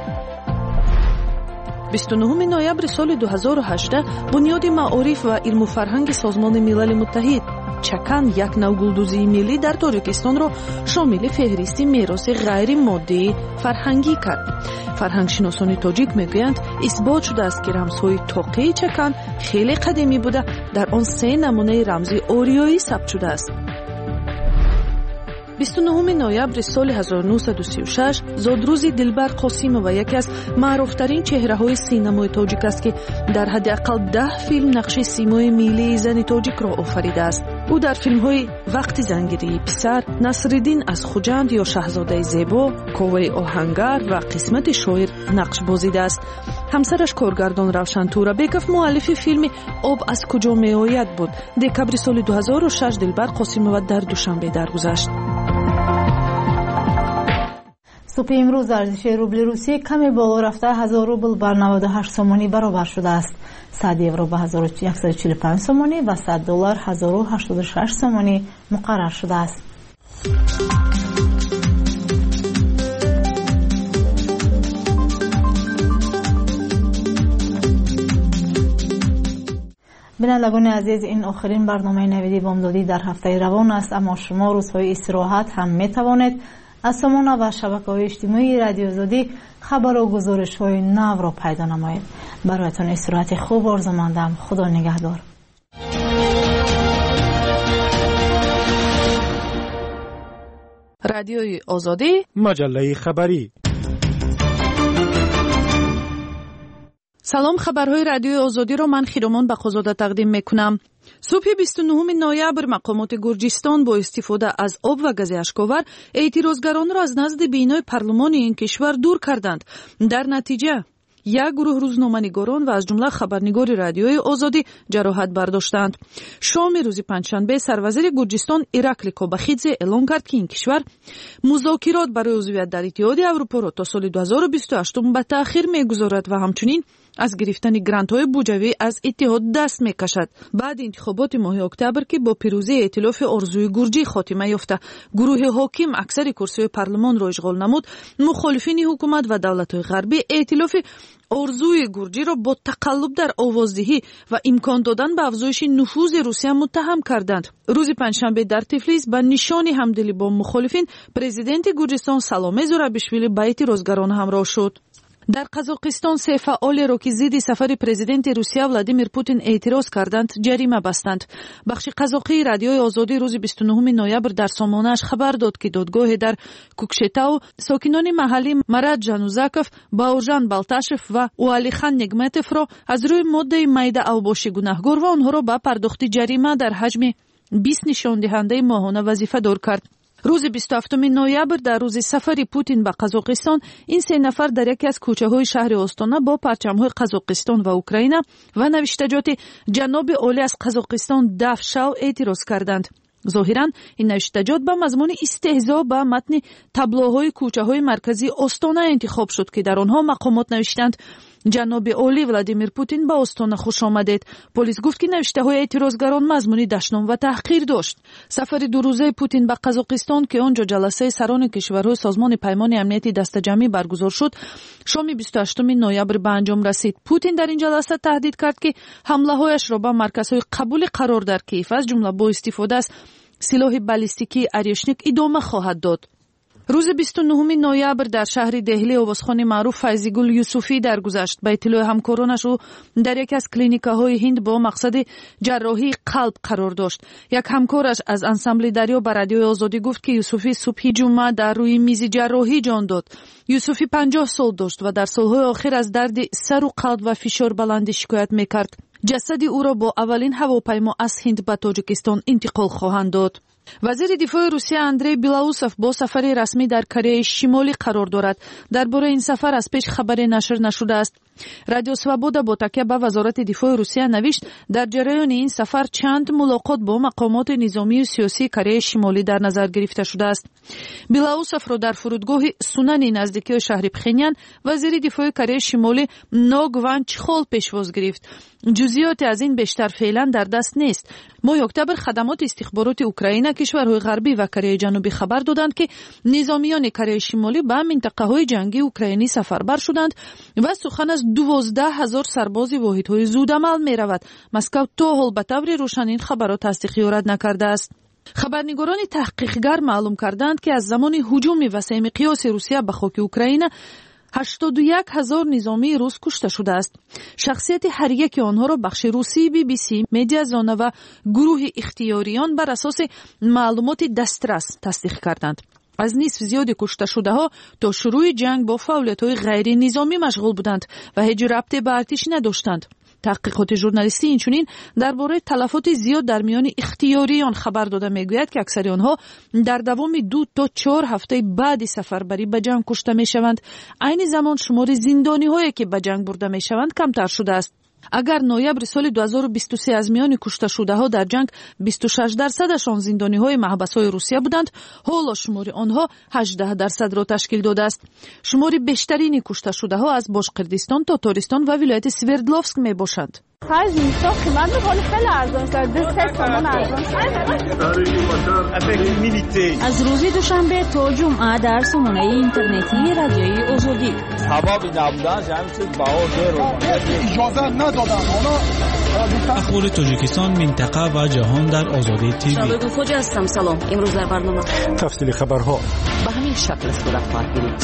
29 ноябри соли 2018 бунёди маориф ва илму фарҳанги созмони милали муттаҳид чакан як навгулдузии миллӣ дар тоҷикистонро шомили феҳристи мероси ғайримоддии фарҳангӣ кард. фарҳангшиносони тоҷик мегӯянд исбот шудааст ки рамзҳои тоқии чакан хеле қадимӣ буда дар он 3 намунаи рамзи ориёӣ сабт шудааст. 29 ноябри соли 1936 зодрӯзи Дилбар Қосимова яке аз маъруфтарин чеҳраҳои синамои тоҷик аст ки дар ҳадди ақал 10 филм нақши симои миллии зани тоҷикро офаридааст. ӯ дар филмҳои Вақти зангирии писар, Насриддин аз Хуҷанд ё Шаҳзодаи зебо, Коваи оҳангар ва Қисмати шоир нақш бозидааст. ҳамсараш коргардон Равшан Турабеков муаллифи филми Об аз куҷо меояд буд. декабри соли 2006 Дилбар Қосимова дар Душанбе даргузашт. субҳи имрӯз арзиши рубли русӣ каме боло рафта 1000 рубл бар 98 сомонӣ баробар шудааст. 100 евро ба 1145 сомонӣ ва 100 доллар 1086 сомонӣ муқаррар шудааст. бинандагони азиз, ин охирин барномаи навиди бомдодӣ дар ҳафтаи равон аст, аммо шумо рӯзҳои истироҳат ҳам метавонед аз сомона ва шабакаҳои иҷтимоии Радиои Озодӣ хабару гузоришҳои навро пайдо намоед. бароятон истироҳати хуб орзумандам. худо нигаҳдор. Радиои Озодӣ, маҷаллаи хабарӣ. салом, хабарҳои Радиои Озодиро ман Хиромон Бақозода тақдим мекунам. субҳи 29 ноябр мақомоти Гурҷистон бо истифода аз об ва гази ашковар эътирозгаронро аз назди бинои парлумони ин кишвар дур карданд. дар натиҷа як гурӯҳ рӯзноманигорон ва аз ҷумла хабарнигори Радиои Озодӣ ҷароҳат бардоштанд. шоми рӯзи панҷшанбе сарвазири Гурҷистон Иракли Кобахидзе эълон кард ки ин кишвар музокирот барои узвият дар Иттиҳоди Аврупоро то соли 2028 ба таъхир мегузорад ва ҳамчунин аз гирифтани грантҳои буҷавӣ аз иттиҳод даст мекашад. баъди интихоботи моҳи октябр ки бо пирӯзии эътилофи орзуи Гурҷӣ хотима ёфта, гурӯҳи ҳоким аксари курсиҳои парлумонро ишғол намуд, мухолифини ҳукумат ва давлатҳои ғарбӣ эътилофи орзуи Гурҷиро бо тақаллуб дар овоздиҳӣ ва имкон додан ба афзоиши нуфузи Русия муттаҳам карданд. рӯзи панҷшанбе дар Тифлис ба нишони ҳамдилӣ бо мухолифин президенти Гурҷистон Саломе Зурабишвили ба эътирозгарон ҳамроҳ шуд. дар Қазоқистон се фаъолеро ки зидди сафари президенти Русия Владимир Путин эътироз карданд, ҷарима бастанд. бахши қазоқии Радиои Озодӣ рӯзи 29 ноябр дар сомонааш хабар дод ки додгоҳе дар Кукшетау сокинони маҳаллӣ Марат Жанузаков, Бауржан Балташев ва Уалихан Негметовро аз рӯи моддаи майда авбоши гунаҳгор ва онҳоро ба пардохти ҷарима дар ҳаҷми 20 нишондиҳандаи моҳона вазифадор кард. рӯзи 27 ноябр дар рӯзи сафари Путин ба Қазоқистон ин се нафар дар яке аз кӯчаҳои шаҳри Остона бо парчамҳои Қазоқистон ва Украина ва навиштаҷоти ҷаноби олӣ аз Қазоқистон дафшав эътироз карданд. зоҳиран ин навиштаҷот ба мазмуни истеҳзо ба матни таблоҳои кӯчаҳои марказии Остона интихоб шуд ки дар онҳо мақомот навиштанд: ҷаноби олӣ Владимир Путин ба Остона хушомадед. полис гуфт ки навиштаҳои эътирозгарон мазмуни дашном ва таҳқир дошт. сафари дурӯзаи Путин ба Қазоқистон ки он ҷо ҷаласаи сарони кишварҳои созмони паймони амнияти дастаҷамъӣ баргузор шуд, шоми 28 ноябр ба анҷом расид. Путин дар ин ҷаласа таҳдид кард ки ҳамлаҳояшро ба марказҳои қабули қарор дар Киев аз ҷумла бо истифода аз силоҳи баллистикии Арёшник идома хоҳад дод. рӯзи 29 ноябр дар шаҳри деҳлӣ овозхони маъруф Файзигул Юсуфӣ даргузашт. ба иттилои ҳамкоронаш ӯ дар яке аз клиникаҳои Ҳинд бо мақсади ҷарроҳии қалб қарор дошт. як ҳамкораш аз ансамбли Дарё ба Радиои Озодӣ гуфт ки Юсуфӣ субҳи ҷумъа дар рӯи мизи ҷарроҳӣ ҷон дод. Юсуфӣ 50 сол дошт ва дар солҳои охир аз дарди сару қалб ва фишорбаландӣ шикоят мекард. جسد او را با اولین هواپیما از هند به تاجیکستان انتقال خواهند داد. وزیر دفاع روسیه اندری بیلاوسوف با سفر رسمی در کره شمالی قرار دارد. درباره این سفر از پیش خبری نشر نشده است. رادیو سوابودا با تکیه به وزارت دفاع روسیه نوشت در جریان این سفر چند ملاقات با مقامات نظامی و سیاسی کره شمالی در نظر گرفته شده است. بیلاوسوف را در فرودگاه سونن نزدیکی شهر پخینیان وزیر دفاع کره شمالی نوگوان چخول پیشواز گرفت. جزئیات از این بیشتر فعلا در دست نیست. ماه اکتبر خدمات استخبارات اوکراین کشورهای غربی و کره جنوبی خبر دادند که نظامیان کره شمالی به منطقه‌های جنگی اوکراینی سفربر شدند و سخن از 12,000 سرباز واحدهای زودعمل می‌رود. مسکو تا حال به طور روشن این خبر را تصدیق یا رد نکرده است. خبرنگاران تحقیقگر معلوم کردند که از زمان هجوم وسیع مقیاس روسیه به خاک اوکراین 81,000 نظامی روس کشته شده است. شخصیت هر یک آنها را بخش روسی BBC، مدیا زانا و گروه اختیاریان بر اساس معلومات دسترس تصدیق کردند. از نصف زیاد کشته شده ها تا شروع جنگ با فعالیت‌های غیر نظامی مشغول بودند و هیچ ربطی به ارتش نداشتند. تحقیقات ژورنالیستی اینچنین درباره تلفات زیاد در میان اختیاریان خبر داده میگوید که اکثر آنها در دوام 2 تا 4 هفته بعد سفربری به جنگ کشته میشوند. عین زمان شمار زندانی هایی که به جنگ برده میشوند کمتر شده است. اگر نوامبر سال 2023 از میان کشته شده ها در جنگ 26% زندانی های محبس های روسیه بودند، حالا شمار آنها 18% را تشکیل داده است. شمار بیشترین کشته شده ها از باشقردستان، تاتارستان و ولایت سوردلوفسک می باشند. از روز دوشنبه تا جمعه در سامانه اینترنتی رادیوی آزادی. اخبار تاجیکستان، منطقه و جهان در آزادی تیوی. شبکه خوجا هستم. سلام. امروز در برنامه تفصیل خبرها به همین شکل صورت خواهد گرفت.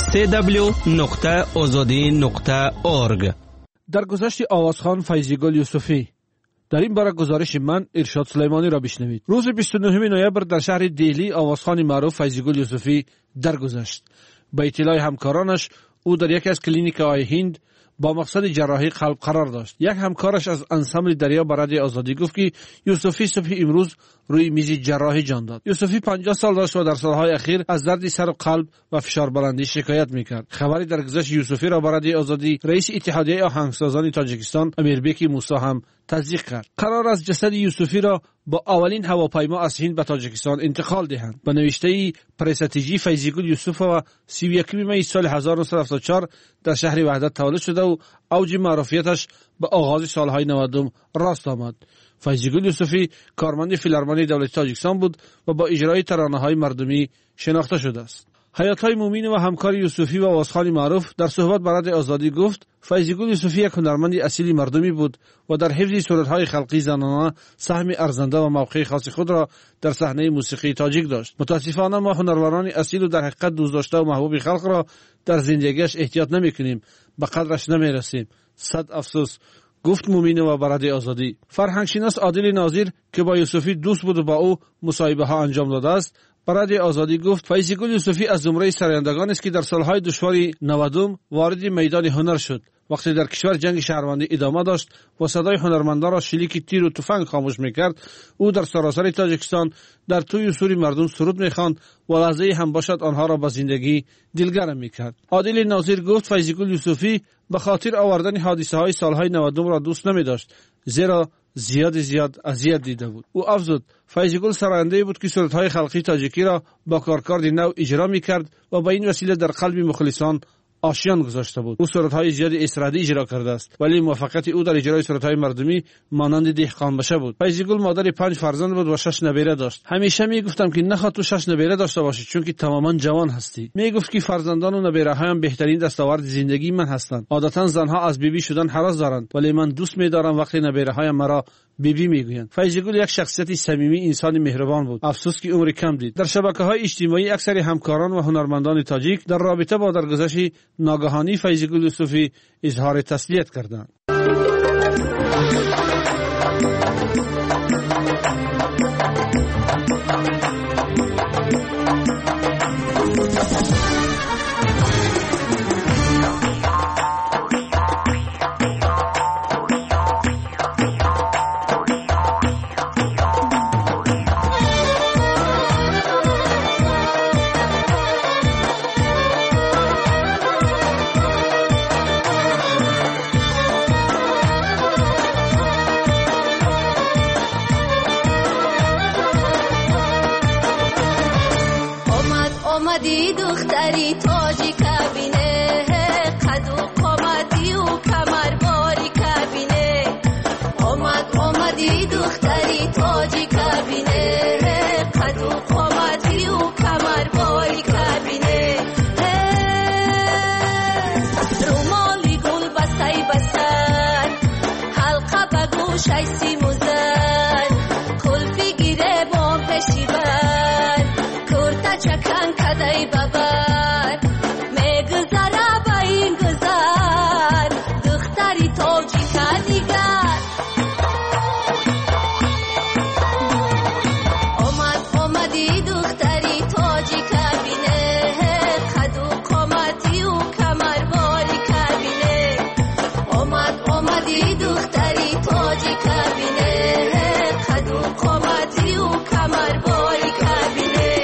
www.azadi.org. در گذشت آوازخان فیضیگل یوسفی. در این باره گزارش من ارشاد سلیمانی را بشنوید. روز 29 نوامبر در شهر دهلی آوازخان معروف فیضیگل یوسفی درگذشت. با اطلاع همکارانش او در یکی از کلینیک‌های هند با مقصد جراحی قلب قرار داشت. یک همکارش از انسامبل دریا به رادیو آزادی گفت که یوسفی صبح امروز روی میز جراحی جان داد. یوسفی 50 سال داشت و در سالهای اخیر از درد سر و قلب و فشار بلندی شکایت میکرد. خبری درگذشت یوسفی را به رادیو آزادی رئیس اتحادیه آهنگسازان تاجیکستان امیربک موسی هم تصدیق کرد. قرار است جسد یوسفی را با اولین هواپیما از هند به تاجیکستان انتقال دهند. به نوشته پرستیجی فیضیگل یوسف و 31 می سال 1974 در شهر وحدت تولد شده و اوج معروفیتش به آغاز سالهای 90 راست آمد. فیضیگل یوسفی کارمند فیلارمونی دولتی تاجیکستان بود و با اجرای ترانه‌های مردمی شناخته شده است. حیات‌های مومین و همکار یوسفی و آوازخوان معروف در صحبت با رادیو آزادی گفت فیضیگل یوسفی یک هنرمند اصیل مردمی بود و در حفظ صورت‌های خلقی زنانه سهم ارزنده و موقع خاص خود را در صحنه موسیقی تاجیک داشت. متاسفانه ما هنرمندان اصیل و در حقیقت دوست داشته و محبوب خلق را در زندگیش احتیاط نمی‌کنیم، به قدرش نمی‌رسیم. صد افسوس، گفت مومین و برادی آزادی. فرهنگشناس عادل ناظر که با یوسفی دوست بود و با او مصاحبه ها انجام داده است، برادی آزادی گفت فیضیگل یوسفی از زمره سرایندگان است که در سالهای دشوار 90 وارد میدان هنر شد. وقتی در کشور جنگ شهروندی ادامه داشت و صدای هنرمندان را شلیک تیر و تفنگ خاموش میکرد، او در سراسر تاجیکستان در توی سوری مردم سرود میخواند و لحظه هم باشد آنها را به زندگی دلگرم میکرد. عادل ناظر گفت فیضیگل یوسفی به خاطر آوردن حادثه های سالهای 90 را دوست نمی داشت، زیرا زیاد اذیت دیده بود. او افزود فیضیگل سراینده بود که صورتهای خلقی تاجیکی را با کارکرد نو اجرا میکرد و با این وسیله در قلب مخلصان آشیان گذاشته بود. او صورتهای زیاد استرادی اجرا کرده است، ولی موفقیت او در اجرای صورتهای مردمی مانند دهقان بشه بود. فیضیگل مادر 5 فرزند بود و 6 نبیره داشت. همیشه میگفتم که نخواد تو 6 نبیره داشته باشی چون که تماما جوان هستی. میگفت که فرزندان و نبیره هایم بهترین دستاورد زندگی من هستند. عادتا زنها از بیبی شدن هراس دارند، ولی من دوست می‌دارم وقتی نبیره هایم مرا بیبی میگویند. فیضیگل یک شخصیت صمیمی، انسان مهربان بود. افسوس که عمر کم دید. در شبکه‌های اجتماعی اکثر همکاران و هنرمندان تاجیک در رابطه با درگذشت ناگهانی فیضیگل یوسفی اظهار تسلیت کردند. اومدی دختری تاجی کبینه قد و قامتی و کمر باری کبینه اومدی دختری تاجی کبینه قد و قامتی و کمر باری کبینه رومالی گل بسته بستن حلقه بگوشش سیموزن کلفی گیره بام پشی بر کرتا چکن کدای ببر میگذره با این گذر دختری تاجی کدیگر اومدی دختری تاجی کبینه قد و قامتی و کمر باری کبینه اومدی دختری تاجی کبینه قد و قامتی و کمر باری کبینه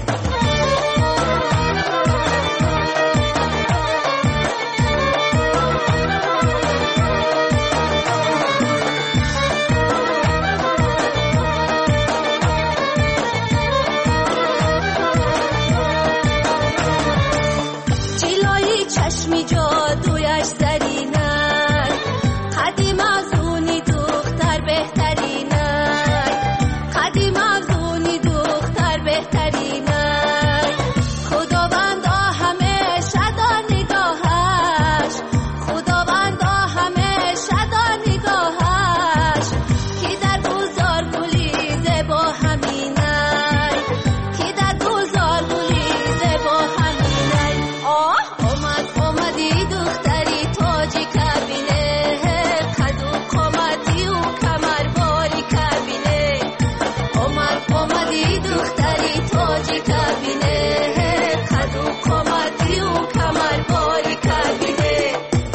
جلوی چشمی جادویش زرینن قدیم از اونی دختر بهترینن قدیم از اونی دختر بهترینن خداوندا همیشه دا نگاهش خداوندا همیشه دا نگاهش که در گلزار گلی زبا همینن که در گلزار گلی زبا همینن اومدی دختری تاجی کبینه قد و قامتی و کمر باری کبینه اومدی دختری تاجی کبینه قد و قامتی و کمر باری کبینه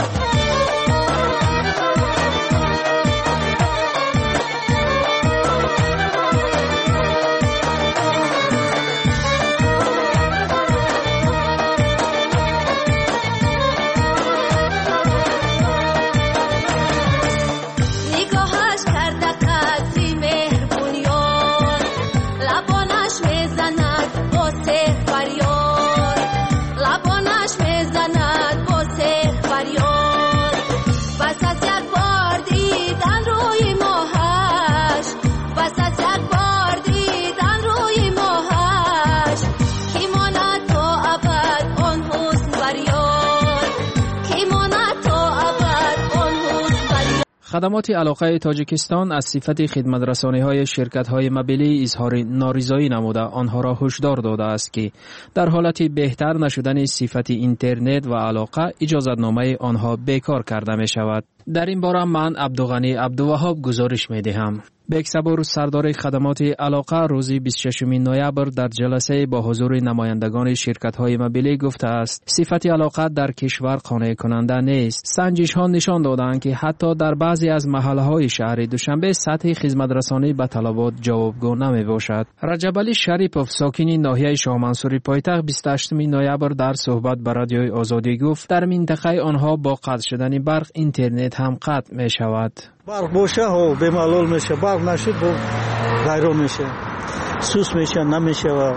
نگاهش کرده قدری مهربونیان لبانش میزند با سحر فریاد لبانش میزند با سحر فریاد بس از یک بار دیدن روی ماهش بس از یک بار دیدن روی ماهش کی ماند تا ابد آن حسن فریاد کی ماند تا ابد آن حسن فریاد. خدمات علاقه تاجیکستان از صفت خدمت‌رسانی‌های شرکت‌های مبلی اظهار نارضایی نموده آنها را هشدار داده است که در حالت بهتر نشدن صفت اینترنت و علاقه اجازتنامه آنها بیکار کرده می شود. در این باره من عبدالغنی عبدالوهاب گزارش می دهم. بکسبور سردار خدمات علاقه روز 26 نوامبر در جلسه با حضور نمایندگان شرکت‌های مبلی گفته است صفت علاقه در کشور قانع کننده نیست. سنجش‌ها نشان دادند که حتی در بعضی از محله‌های شهر دوشنبه سطح خدمت‌رسانی به طلبات جوابگو نمی‌باشد. رجب علی شریپوف ساکن ناحیه شاه منصوری پایتخت 28 نوامبر در صحبت با رادیوی آزادی گفت در منطقه آنها با قطع شدن برق اینترنت هم قطع می‌شود. برق باشه ها به معلول میشه برق نشد غیرو میشه سوس میشه نمیشه و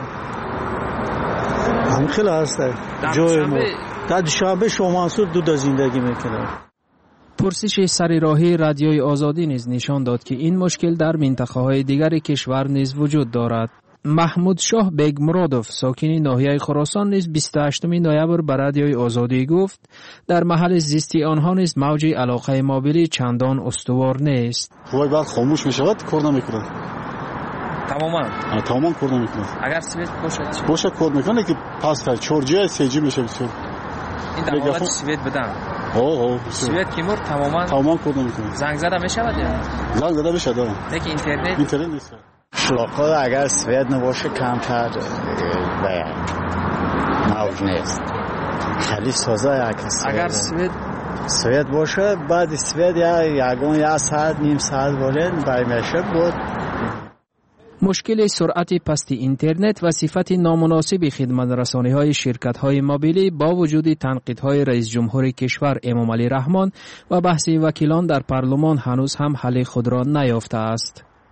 هم خیلی هست جای ما در دوشنبه شاه منصور دو زندگی میکنه. پرسش سر راهی رادیوی آزادی نیز نشان داد که این مشکل در منطقه‌های دیگر کشور نیز وجود دارد. محمود شاه بیگ مرادوف ساکن ناحیه خراسان نیز 28 نوامبر به رادیوی آزادی گفت در محل زیستی آنها نیز موج علاقه موبیلی چندان استوار نیست. وای بعد خاموش میشود کار نمیکنه تماما کار نمیکنه. اگر سویت باشه کار میکنه که پاس کرد 4G 3G میشه بسیار. این در حالت سویت بدن سویت که مرد تماما کار نمیکنه. زنگ زده میشود یا زنگ زده میشه داره لیکن اینترنت نیست. علاقه اگر سویت نباشه کمتر موج نیست. خیلی سازه اگر سویت باشه بعد سویت یه ساعت نیم ساعت باید برمیشه بود. مشکل سرعت پست اینترنت و صفت نامناسب خدمت‌رسانی‌های شرکت‌های موبیلی با وجود تنقیدهای رئیس جمهور کشور امامعلی رحمان و بحث وکیلان در پارلمان هنوز هم حل خود را نیافته است.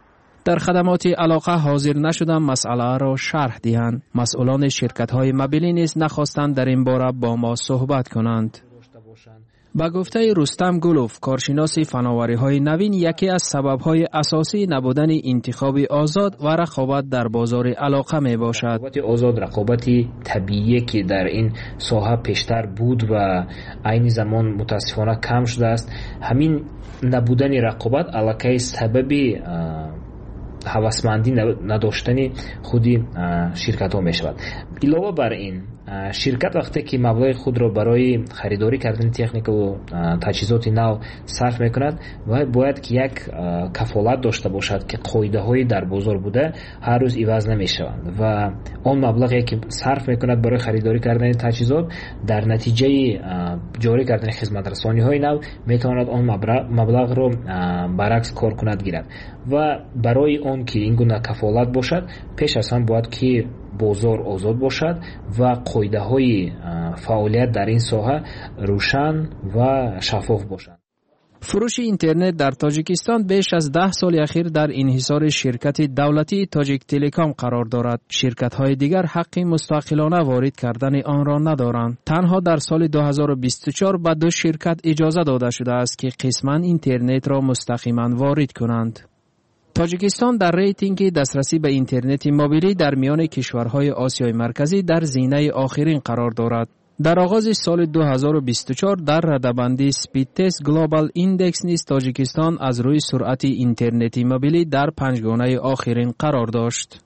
در خدمات علاقه حاضر نشدند مسئله را شرح دهند. مسئولان شرکت‌های موبیلی نیز نخواستند در این باره با ما صحبت کنند. با گفته رستم گلوف، کارشناس فناوری‌های نوین، یکی از سبب‌های اساسی نبودن انتخاب آزاد و رقابت در بازار علاقه میباشد. رقابت آزاد رقابتی طبیعی که در این ساحه پیشتر بود و عین زمان متاسفانه کم شده است. همین نبودن رقابت علاقه سببی هوسمندی نداشتن خودی شرکت ها می شود. علاوه بر این شرکت وقتی که مبلغ خود را برای خریداری کردن تکنیک و تجهیزات نو صرف می کند و باید که یک کفالت داشته باشد که قاعده های در بازار بوده هر روز عوض نمی شوند و آن مبلغی که صرف می کند برای خریداری کردن تجهیزات در نتیجه جاری کردن خدمت رسانی های نو می تواند آن مبلغ را برعکس کار کند گیرد و برای آن که این گونه کفالت باشد پیش از هم باید که بازار آزاد باشد و قاعده های فعالیت در این ساحه روشن و شفاف باشد. فروش اینترنت در تاجیکستان بیش از 10 سال اخیر در انحصار شرکت دولتی تاجیک تلکام قرار دارد. شرکت‌های دیگر حق مستقلانه وارد کردن آن را ندارند. تنها در سال 2024 به 2 شرکت اجازه داده شده است که قسماً اینترنت را مستقیما وارد کنند. تاجیکستان در ریتینگ دسترسی به اینترنت موبیلی در میان کشورهای آسیای مرکزی در زینه آخرین قرار دارد. در آغاز سال 2024 در رده‌بندی سپید تست گلوبال ایندکس نیز تاجیکستان از روی سرعت اینترنت موبیلی در 5 گانه آخرین قرار داشت.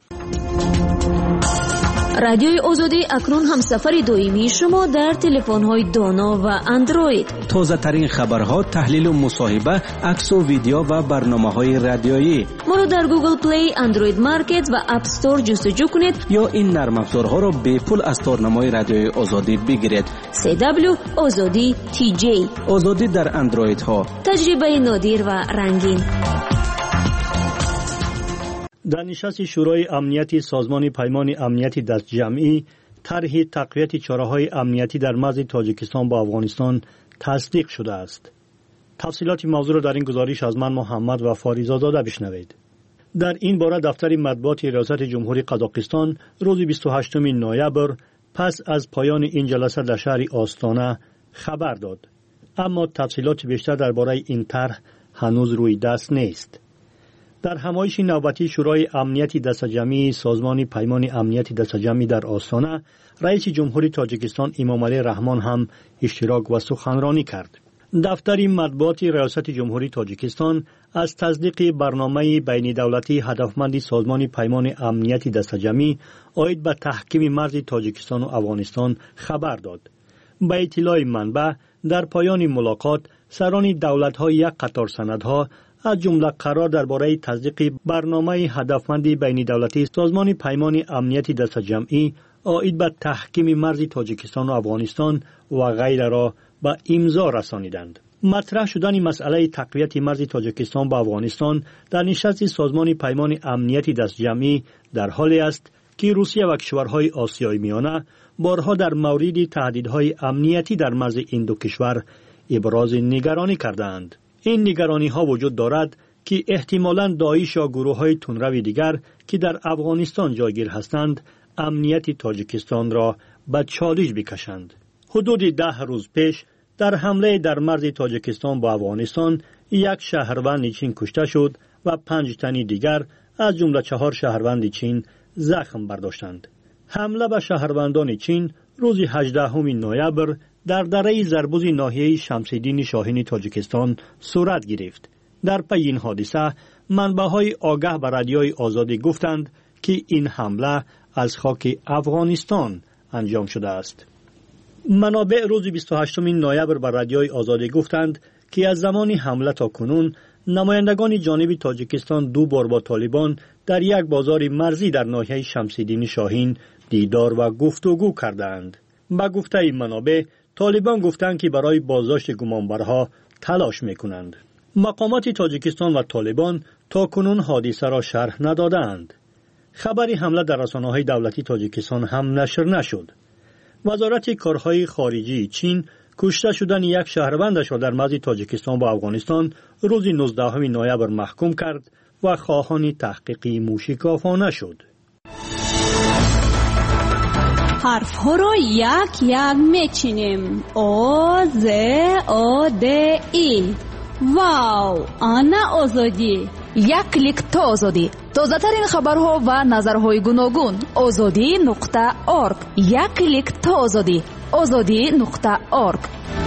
رادیوی آزادی اکنون همسفر دائمی شما در تلفن‌های دانا و اندروید. تازه ترین خبرها، تحلیل و مصاحبه، عکس و ویدیو و برنامه‌های رادیویی. ما را در گوگل پلی، اندروید مارکت و اپ استور جستجو کنید یا این نرم افزارها را به پول از تارنمای رادیوی آزادی بگیرید. CW آزادی TJ. آزادی در اندروید ها. تجربه نادر و رنگین. در نشست شورای امنیتی سازمان پیمان امنیتی دست جمعی طرح تقویت چاره‌های امنیتی در مرز تاجیکستان با افغانستان تصدیق شده است. تفصیلات موضوع را در این گزارش از من محمد و فاریزاده بشنوید. در این باره دفتر مطبوعات ریاست جمهوری قزاقستان روز 28 نوامبر پس از پایان این جلسه در شهر آستانه خبر داد. اما تفصیلات بیشتر درباره این طرح هنوز روی دست نیست. در همایش نوبتی شورای امنیتی دست جمعی سازمان پیمان امنیتی دست جمعی در آستانه، رئیس جمهوری تاجیکستان امامعلی رحمان هم اشتراک و سخنرانی کرد. دفتر مطبوعات ریاست جمهوری تاجیکستان از تصدیق برنامه بین دولتی هدفمند سازمان پیمان امنیتی دست جمعی آید به تحکیم مرز تاجیکستان و افغانستان خبر داد. به اطلاع منبع در پایان ملاقات سران دولت‌های یک قطار سندها از جمله قرار درباره تصدیق برنامه هدفمند بین دولتی سازمان پیمان امنیتی دست جمعی آید به تحکیم مرز تاجیکستان و افغانستان و غیره را به امضا رسانیدند. مطرح شدن مسئله تقویت مرز تاجیکستان با افغانستان در نشست سازمان پیمان امنیتی دست جمعی در حالی است که روسیه و کشورهای آسیای میانه بارها در مورد تهدیدهای امنیتی در مرز این دو کشور ابراز نگرانی کردند. این نگرانی ها وجود دارد که احتمالاً داعش یا گروه های تندرو دیگر که در افغانستان جایگیر هستند امنیت تاجیکستان را به چالش بکشند. حدود 10 روز پیش در حمله در مرز تاجیکستان با افغانستان یک شهروند چین کشته شد و 5 تن دیگر از جمله 4 شهروند چین زخم برداشتند. حمله به شهروندان چین روز 18 نوامبر در دره زربوز ناحیه شمس‌الدین شاهین تاجیکستان صورت گرفت. در پی این حادثه منبع‌های آگاه به رادیوی آزادی گفتند که این حمله از خاک افغانستان انجام شده است. منابع روز 28 نوامبر به رادیوی آزادی گفتند که از زمان حمله تا کنون نمایندگان جانب تاجیکستان 2 بار با طالبان در یک بازار مرزی در ناحیه شمس‌الدین شاهین دیدار و گفتگو کردند. با گفته منابع طالبان گفتند که برای بازداشت گمانبرها تلاش میکنند. مقامات تاجیکستان و طالبان تا کنون حادثه را شرح ندادند. خبری حمله در رسانه‌های دولتی تاجیکستان هم نشر نشد. وزارت کارهای خارجی چین کشته شدن یک شهروندش را در مرز تاجیکستان با افغانستان روز 19 نوامبر محکوم کرد و خواهان تحقیقی موشکافانه شد. حرف ها را یک یک میچینیم. او ز او د ای. واو، آنا آزادی. یک کلیک تا آزادی. تازه‌ترین خبرها و نظرهای گوناگون. azadi.org. یک کلیک تا آزادی. azadi.org.